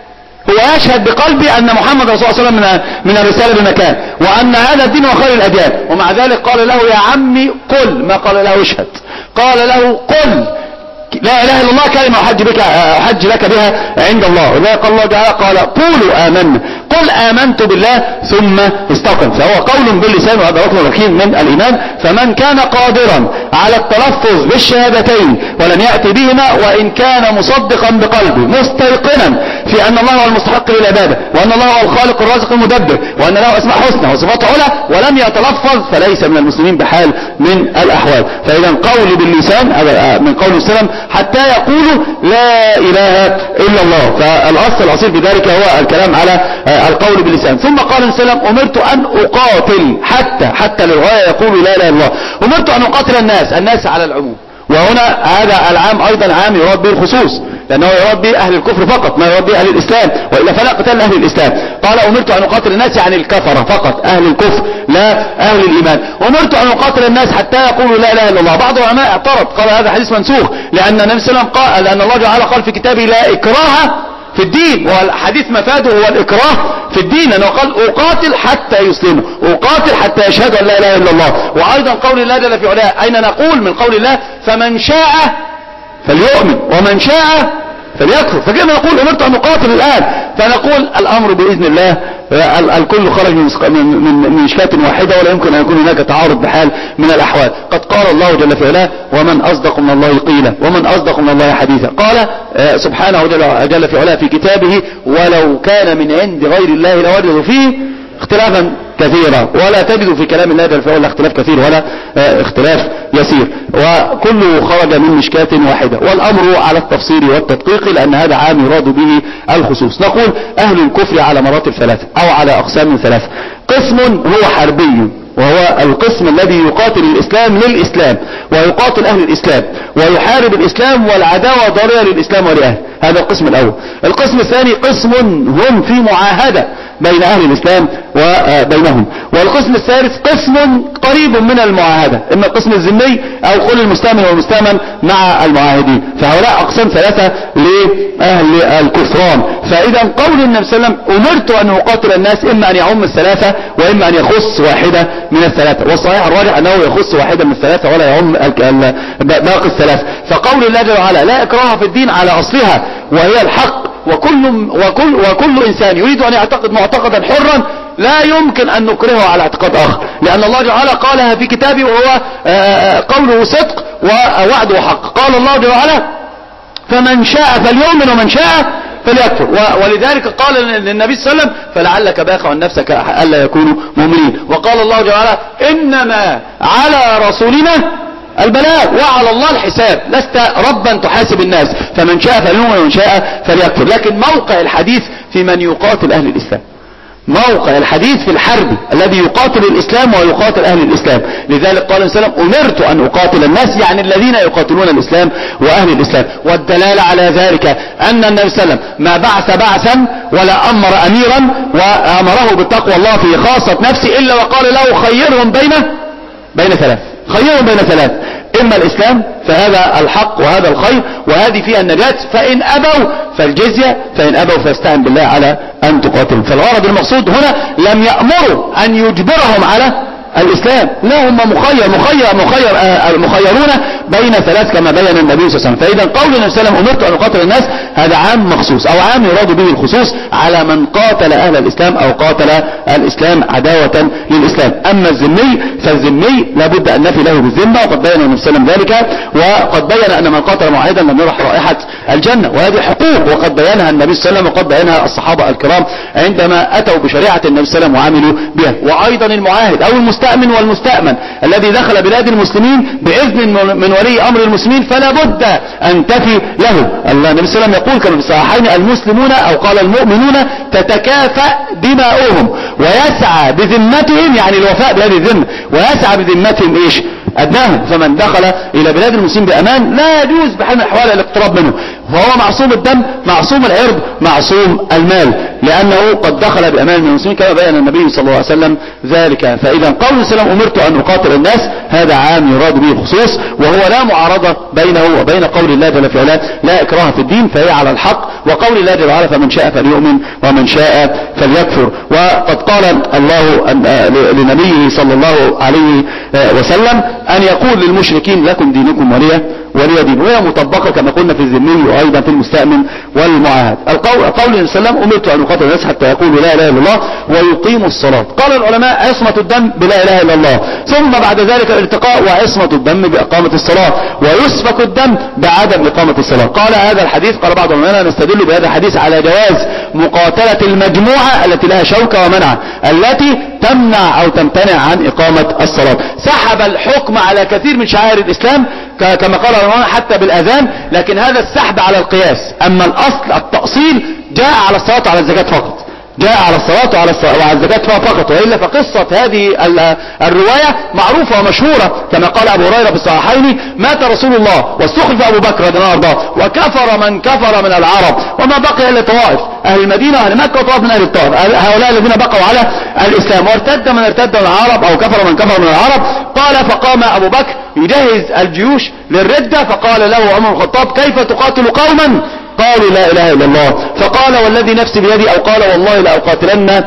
هو يشهد بقلبه أن محمد رسول الله صلى الله عليه وسلم من الرسالة بمكان، وأن هذا الدين وخير الأديان، ومع ذلك قال له يا عمي قل، ما قال له اشهد، قال له قل لا إله إلا الله كلمة أحج بك أحج لك بها عند الله. وذلك قال الله تعالى قال قولوا آمنا، قل آمنت بالله ثم استقم. فهو قول باللسان، وهذا ركن ركين من الإيمان. فمن كان قادرا على التلفظ بالشهادتين ولم يأتي بهما، وإن كان مصدقا بقلبه مستيقنا في أن الله هو المستحق للعبادة، وأن الله هو الخالق الرازق المدبر، وأن له أسماء حسنى وصفات علا، ولم يتلفظ فليس من المسلمين بحال من الأحوال. فإذا قول باللسان هذا من قول السلام حتى يقولوا لا إله إلا الله. فالأصل الأصيل في ذلك هو الكلام على القول باللسان. ثم قال النبي صلى الله عليه وسلم: أمرت أن أقاتل حتى حتى للغاية يقول لا إله إلا الله. أمرت أن أقاتل الناس، الناس على العموم، وهنا هذا العام أيضا عام يراد به الخصوص، لأنه يراد به أهل الكفر فقط، ما يراد به أهل الإسلام، وإلا فلا قتال لأهل الإسلام. قال أمرت أن أقاتل الناس يعني الكفرة فقط، أهل الكفر لا أهل الإيمان. أمرت أن أقاتل الناس حتى يقولوا لا إله إلا الله. بعض العلماء اعترض قال هذا حديث منسوخ، لأن النبي صلى الله عليه وسلم قال، لأن الله تعالى قال في كتابه لا إكراه في الدين، والحديث مفاده هو الإكراه في الدين، لأنه قال أقاتل حتى يسلموا، أقاتل حتى يشهدوا أن لا إله إلا الله. وأيضا قول الله جل في علاه، أين نقول من قول الله فمن شاء فليؤمن ومن شاء فليكفر. فكما نقول أمرت أن نقاتل الآن، فنقول الأمر بإذن الله الكل خرج من مشكاة واحدة، ولا يمكن أن يكون هناك تعارض بحال من الأحوال. قد قال الله جل في علاه: ومن أصدق من الله قيلا ومن أصدق من الله حديثا. قال سبحانه جل في علاه في كتابه: ولو كان من عند غير الله لوجدوا فيه اختلافا كثيرا. ولا تجد في كلام الله جل في علاه اختلاف كثير ولا اختلاف يسير، وكله خرج من مشكاة واحدة. والأمر على التفصيل والتدقيق، لأن هذا عام يراد به الخصوص. نقول: أهل الكفر على مراتب ثلاثة أو على أقسام ثلاثة. قسم هو حربي، وهو القسم الذي يقاتل الإسلام للإسلام ويقاتل أهل الإسلام ويحارب الإسلام، والعداوة ضارية للإسلام ولأهله. هذا القسم الأول. القسم الثاني قسم هم في معاهدة بين أهل الإسلام وبينهم. والقسم الثالث قسم قريب من المعاهدة، إما القسم الذمي أو كل المستأمن والمستأمن مع المعاهدين. فهؤلاء أقسام ثلاثة لأهل الكفران. فإذا قول النبي صلى الله عليه وسلم: أمرت أن أقاتل الناس، إما أن يعم الثلاثة وإما أن يخص واحدة من الثلاثة. والصحيح الراجح أنه يخص واحدة من الثلاثة ولا يعم باقي الثلاثة. فقول الله جل وعلا: لا إكراه في الدين على أصلها وهي الحق، وكل, وكل, وكل إنسان يريد أن يعتقد معتقدا حرا لا يمكن أن نكرهه على اعتقاد آخر، لأن الله جل وعلا قالها في كتابه، وهو قوله صدق ووعده حق. قال الله جل وعلا: فمن شاء فليؤمن ومن شاء فليكفر. ولذلك قال للنبي صلى الله عليه وسلم: فلعلك باخع نفسك ألا يكونوا مؤمنين. وقال الله جل وعلا: إنما على رسولنا البلاغ وعلى الله الحساب، لست ربا تحاسب الناس، فمن شاء فليؤمن ومن شاء فليكفر. لكن موقع الحديث في من يقاتل أهل الإسلام، موقع الحديث في الحرب الذي يقاتل الإسلام ويقاتل أهل الإسلام. لذلك قال صلى الله عليه وسلم: أمرت أن أقاتل الناس، يعني الذين يقاتلون الإسلام وأهل الإسلام. والدلالة على ذلك أن النبي صلى الله عليه وسلم ما بعث بعثا ولا أمر أميرا وأمره بالتقوى الله في خاصة نفسه إلا وقال له: خيرهم بين بين ثلاث خيرهم بين ثلاث إما الإسلام فهذا الحق وهذا الخير وهذه فيها النجاة، فإن أبوا فالجزية، فإن أبوا فاستعن بالله على أن تقاتلهم. فالغرض المقصود هنا لم يأمروا أن يجبرهم على الإسلام، لا، هم مخير مخير مخير آه مخيرون بين ثلاث كما بين النبي صلى الله عليه وسلم. فإذا قول النبي صلى الله عليه وسلم: أمرت أن أقاتل الناس، هذا عام مخصوص أو عام يراد به الخصوص على من قاتل أهل الإسلام أو قاتل الإسلام عداوة للإسلام. أما الذمي فالذمي لابد أن نفي له بالذمة، وقد بين النبي صلى الله عليه وسلم ذلك، وقد بين أن من قاتل معاهدا لم يرح رائحة الجنة، وهذه حقوق وقد بينها النبي صلى الله عليه وسلم وقد بينها الصحابة الكرام عندما أتوا بشريعة النبي صلى الله عليه وسلم وعملوا بها. وأيضا المعاهد أو المستأمن والمستأمن الذي دخل بلاد المسلمين بإذن من ولي أمر المسلمين فلا بد أن تفي له. النبي صلى الله عليه وسلم يقول كما في الصحيحين: المسلمون أو قال المؤمنون تتكافأ دماؤهم ويسعى بذمتهم، يعني الوفاء بهذه الذمة، ويسعى بذمتهم إيش؟ أدناهم. فمن دخل إلى بلاد المسلمين بأمان لا يجوز بحال من الأحوال الاقتراب منه، فهو معصوم الدم معصوم العرض معصوم المال، لأنه قد دخل بأمان من المسلمين كما بين النبي صلى الله عليه وسلم ذلك. فإذا قول السلام: أمرت أن أقاتل الناس، هذا عام يراد به الخصوص، وهو لا معارضة بينه وبين قول الله جل في علاه: لا إكراه في الدين، فهي على الحق، وقول الله جل وعلا: فمن شاء فليؤمن ومن شاء فليكفر. وقد قال الله لنبيه صلى الله عليه وسلم أن يقول للمشركين: لكم دينكم ولي ولي دين، وهي مطبقة كما قلنا في الذمي وأيضا في المستأمن والمعاهد. القول قول النبي صلى الله عليه وسلم: أمرت أن أقاتل الناس حتى يقولوا لا إله إلا الله ويقيموا الصلاة. قال العلماء: عصمة الدم بلا إله إلا الله، ثم بعد ذلك الارتقاء، وعصمة الدم بإقامة الصلاة، ويسفك الدم بعدم إقامة الصلاة. قال هذا الحديث، قال بعض العلماء: نستدل بهذا الحديث على جواز مقاتلة المجموعة التي لها شوكة ومنع، التي تمنع أو تمتنع عن إقامة الصلاة. سحب الحكم على كثير من شعائر الإسلام كما قال العلماء حتى بالأذان، لكن هذا السحب على القياس. أما الأصل التأصيل جاء على الصلاة وعلى الزكاة فقط، جاء على الصلاة وعلى وعلى الزكاة فقط، وإلا فقصة هذه الرواية معروفة ومشهورة كما قال أبو هريرة في الصحيحين: مات رسول الله واستخلف أبو بكر رضي الله عنه وكفر من كفر من العرب وما بقي إلا طوائف، أهل المدينة وأهل مكة وطوائف من أهل الطائف، هؤلاء الذين بقوا على الإسلام، وارتد من ارتد من العرب أو كفر من كفر من العرب. قال: فقام أبو بكر يجهز الجيوش للردة، فقال له عمر بن الخطاب: كيف تقاتل قوما قالوا لا إله إلا الله؟ فقال: والذي نفسي بيدي، أو قال: والله لأقاتلن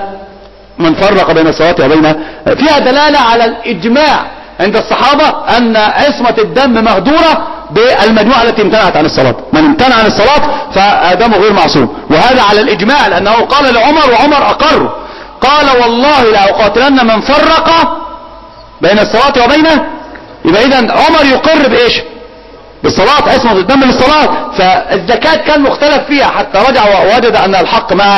من فرق بين الصلاة وبين. فيها دلالة على الإجماع عند الصحابة أن عصمة الدم مهدورة بالمجموعة التي امتنعت عن الصلاة. من امتنع عن الصلاة فدمه غير معصوم، وهذا على الإجماع، لأنه قال لعمر وعمر أقر، قال والله لأقاتلن من فرق بين الصلاة وبين، يبقى إذن عمر يقر بإيش؟ بالصلاة، عصمة الدم للصلاة. فالزكاة كان مختلف فيها حتى رجع ووجد أن الحق مع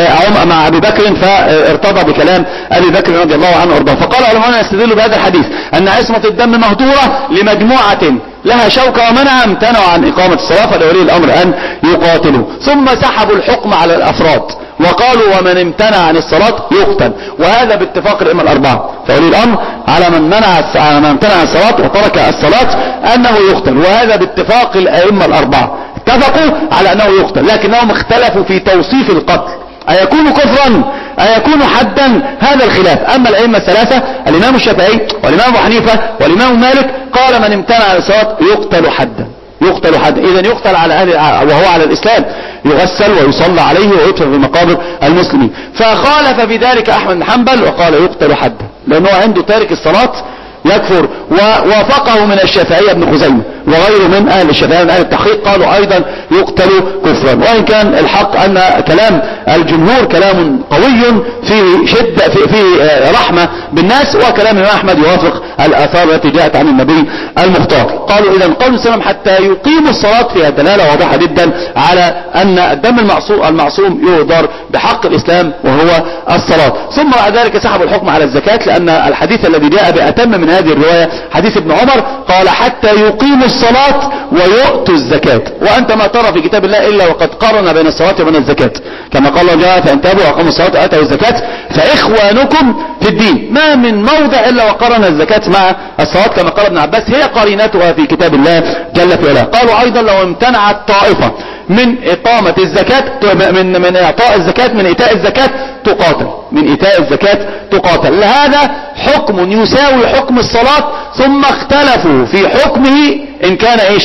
مع أبي بكر فارتضى بكلام أبي بكر رضي الله عنه وارضاه. فقال علماء يستدلوا بهذا الحديث أن عصمة الدم مهدورة لمجموعة لها شوكة ومنع امتنعوا عن إقامة الصلاة فلولي الأمر أن يقاتلوا. ثم سحبوا الحكم على الأفراد وقالوا ومن امتنع عن الصلاة يقتل، وهذا باتفاق الأئمة الأربعة. فولي الأمر على من منع على من امتنع عن الصلاة وترك الصلاة أنه يقتل، وهذا باتفاق الأئمة الأربعة، اتفقوا على أنه يقتل، لكنهم اختلفوا في توصيف القتل، أيكون كفرا أيكون حدا، هذا الخلاف. أما الأئمة الثلاثة الإمام الشافعي والإمام أبو حنيفة والإمام مالك قال من امتنع عن الصلاة يقتل حدا، يقتل حدا. إذن يقتل على أهل وهو على الإسلام، يغسل ويصلى عليه ويدفن في مقابر المسلمين. فخالف بذلك أحمد بن حنبل وقال يقتل حدا، لأنه عنده تارك الصلاة يكفر. ووافقه من الشافعية ابن خزيمة وغيره من أهل الشافعية من أهل التحقيق قالوا أيضا يقتل كفرا. وإن كان الحق أن كلام الجمهور كلام قوي فيه شدة فيه, فيه رحمة بالناس، وكلام الإمام أحمد يوافق الآثار التي جاءت عن النبي المختار. قالوا إذا قول السلام حتى يقيموا الصلاة فيها دلالة واضحة جدا على أن الدم المعصوم, المعصوم يهدر بحق الإسلام وهو الصلاة. ثم بعد ذلك سحبوا الحكم على الزكاة، لأن الحديث الذي جاء بأتم من هذه الرواية حديث ابن عمر قال حتى يقيموا الصلاة ويؤتوا الزكاة. وأنت ما ترى في كتاب الله إلا وقد قارن بين الصلاة وبين الزكاة، كما قال الله جاء فإن تابوا وأقاموا الصلاة وآتوا الزكاة فإخوانكم في الدين. ما من موضع إلا وقارن الزكاة مع الصلاة، كما قال ابن عباس هي قرينتها في كتاب الله جل في علاه. قالوا أيضا لو امتنعت طائفة من إقامة الزكاة من من إعطاء الزكاة من إيتاء الزكاة تقاتل، من إيتاء الزكاة تقاتل. لهذا حكم يساوي حكم الصلاة، ثم اختلفوا في حكمه إن كان إيش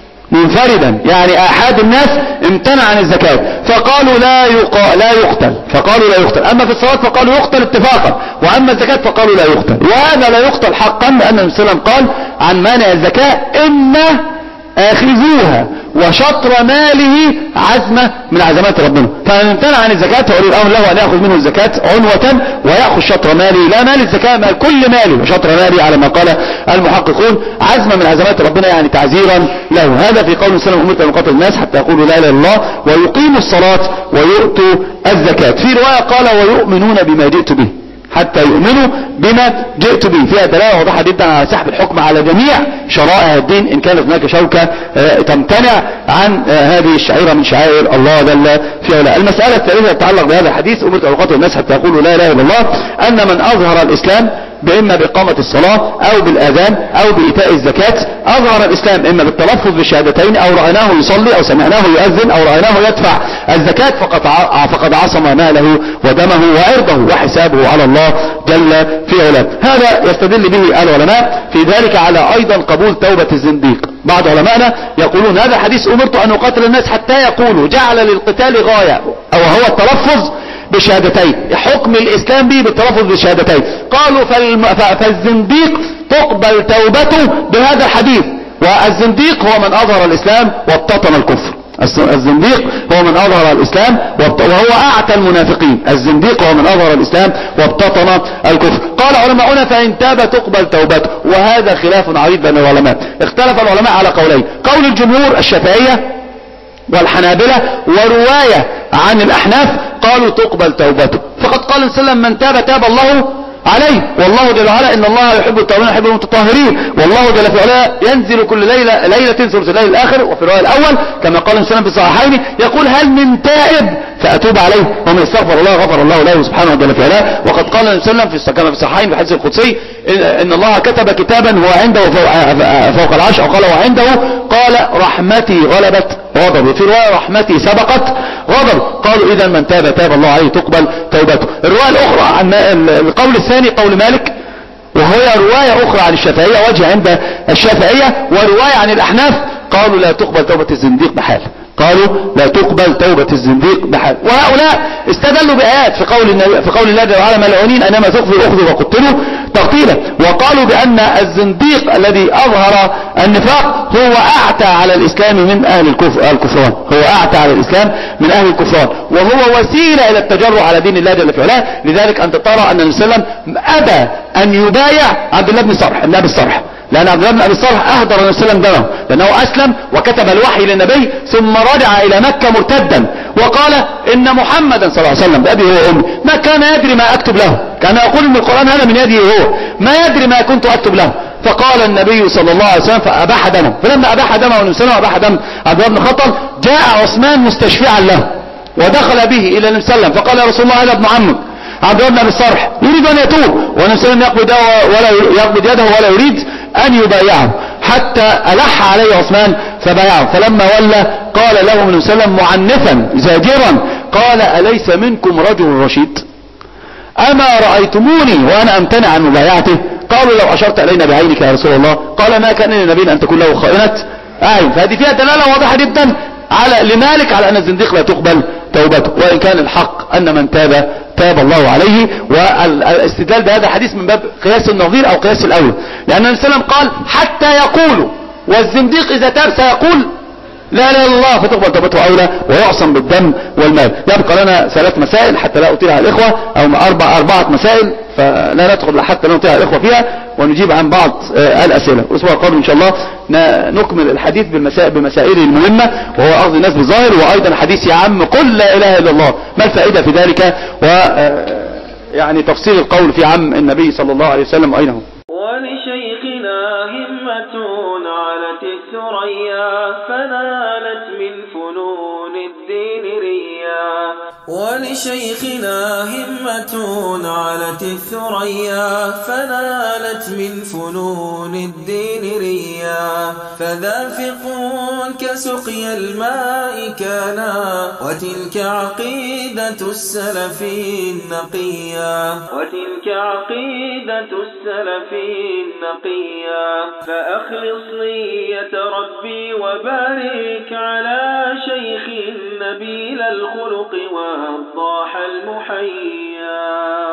منفردا، يعني أحد الناس امتنع عن الزكاة فقالوا لا يقا... لا يقتل، فقالوا لا يقتل. أما في الصلاة فقالوا يقتل اتفاقا، وأما الزكاة فقالوا لا يقتل. وهذا لا يقتل حقا، لأن النبي صلى الله عليه وسلم قال عن مانع الزكاة إن آخذوها وشطر ماله عزمة من عزمات ربنا. فمن امتنع عن الزكاة فولي الأمر له أن يأخذ منه الزكاة عنوة ويأخذ شطر ماله، لا مال الزكاة مال كل ماله، وشطر ماله على ما قال المحققون عزمة من عزمات ربنا، يعني تعزيرا له. هذا في قول سلم أمرت أن يقاتل الناس حتى يقولوا لا إله إلا الله ويقيموا الصلاة ويؤتوا الزكاة. في رواية قال ويؤمنون بما جئت به، حتى يؤمنوا بما جئت به. فيها دلالة واضحة جدا على سحب الحكم على جميع شرائع الدين إن كانت هناك شوكة تمتنع عن هذه الشعيرة من شعائر الله جل في علاه. المسألة الثالثة تتعلق بهذا الحديث أمرت أن أقاتل الناس حتى يقولوا لا إله إلا الله، أن من أظهر الإسلام بإما بإقامة الصلاة أو بالآذان أو بإيتاء الزكاة، أظهر الإسلام إما بالتلفظ بالشهادتين أو رأيناه يصلي أو سمعناه يؤذن أو رأيناه يدفع الزكاة فقد فقد عصم ماله ودمه وعرضه وحسابه على الله جل في علاه. هذا يستدل به العلماء في ذلك على أيضا قبول توبة الزنديق. بعض علمائنا يقولون هذا حديث أمرت أن أقاتل الناس حتى يقولوا جعل للقتال غاية أو هو التلفظ بشهادتين، حكم الإسلام به بالتلفظ بالشهادتين. قالوا فالزنديق تقبل توبته بهذا الحديث، والزنديق هو من أظهر الإسلام وابتطن الكفر. الزنديق هو من أظهر الإسلام وهو أعتى المنافقين، الزنديق هو من أظهر الإسلام وابتطن الكفر. قال علماؤنا فإن تاب تقبل توبته، وهذا خلاف عريض بين العلماء. اختلف العلماء على قولين، قول الجمهور الشافعية والحنابلة ورواية عن الأحناف قالوا تقبل توبته، فقد قال صلى الله عليه وسلم من تاب تاب الله عليه، والله جل وعلا إن الله يحب التوابين ويحب المتطهرين، والله جل وعلا ينزل كل ليلة ليلة ثلث الليل الآخر. وفي الرواية الأول كما قال النبي صلى الله عليه وسلم في الصحيحين يقول هل من تائب فأتوب عليه ومن استغفر الله غفر الله له سبحانه وتعالى. وقد قال النبي صلى الله عليه وسلم كما في الصحيحين في الحديث القدسي إن الله كتب كتابا هو عنده فوق العرش، أو قال وعنده قال رحمتي غلبت غضب، في رواية رحمتي سبقت غضب. قالوا إذا من تاب تاب الله عليه تقبل توبته. الرواية الأخرى عن القول الثاني قول مالك، وهي رواية أخرى عن الشافعية وجه عند الشافعية ورواية عن الأحناف قالوا لا تقبل توبة الزنديق بحال. قالوا لا تقبل توبة الزنديق بحال. وهؤلاء استدلوا بآيات في قول النبي في قول الله جل وعلا ملعونين أنما تخفي أخذوا وقتلوا تقتيلا. وقالوا بأن الزنديق الذي أظهر النفاق هو أعتى على الإسلام من أهل الكفران، هو أعتى على الإسلام من أهل الكفران، وهو وسيلة إلى التجرع على دين الله جل وعلا. لذلك أنت ترى أن النبي صلى الله عليه وسلم أبى أن يبايع عبد الله بن صرح ابن أبي الصرح، لأن عبد الله بن أبي الصرح أهدر النبي صلى الله عليه وسلم دمه، لأنه أسلم وكتب الوحي للنبي ثم رجع إلى مكة مرتدا وقال إن محمدا صلى الله عليه وسلم بأبي هو أمي ما كان يدري ما أكتب له، كان يقول إن القرآن هذا من يدي هو ما يدري ما كنت أكتب له. فقال النبي صلى الله عليه وسلم فأباح دمه، فلما أباح دمه النبي صلى الله عليه وسلم أباح دم عبد الله بن خطل جاء عثمان مستشفعا له ودخل به إلى النبي صلى الله عليه وسلم فقال يا رسول الله هذا ابن عمك عبد الله بن أبي الصرح يريد أن يتوب، والنبي صلى الله عليه وسلم يقبض يده ولا يريد أن يبايعه، حتى ألح عليه عثمان فبايعه. فلما ولى قال له النبي صلى الله عليه وسلم معنفا زاجرا قال أليس منكم رجل رشيد أما رأيتموني وأنا أمتنع عن مبايعته؟ قالوا لو أشرت إلينا بعينك يا رسول الله. قال ما كان لنبي أن تكون له خائنة أعين. فهذه فيها دلالة واضحة جدا على لمالك على أن الزنديق لا تقبل توبته، وإن كان الحق أن من تاب تاب الله عليه. والاستدلال بهذا حديث من باب قياس النظير أو قياس الأولى، لأن النبي صلى الله عليه وسلم قال حتى يقولوا، والزنديق إذا تاب سيقول لا لا الله فتقبل توبته أولى ويعصم بالدم والمال. يبقى لنا ثلاث مسائل حتى لا أطيلها الإخوة، أو أربع أربعة مسائل فلا ندخل حتى لا نطيلها الإخوة فيها، ونجيب عن بعض الأسئلة. الأسبوع القادم إن شاء الله نكمل الحديث بالمسائل بمسائله المهمة، وهو أخذ الناس بالظاهر، وأيضا حديث يعم قل لا إله إلا الله ما الفائدة في ذلك، و يعني تفصيل القول في عم النبي صلى الله عليه وسلم أين هو. ولشيخنا همة علت الثريا فنالت من فنون الدين ريا، ولشيخنا همة علت الثريا فنالت من فنون الدين ريا، فذافق كسقي الماء كانا وتلك عقيدة السلف النقيا، وتلك عقيدة السلف النقيا. فأخلص نية ربي وبارك على شيخ نبيل الخلق والضاح المحيا.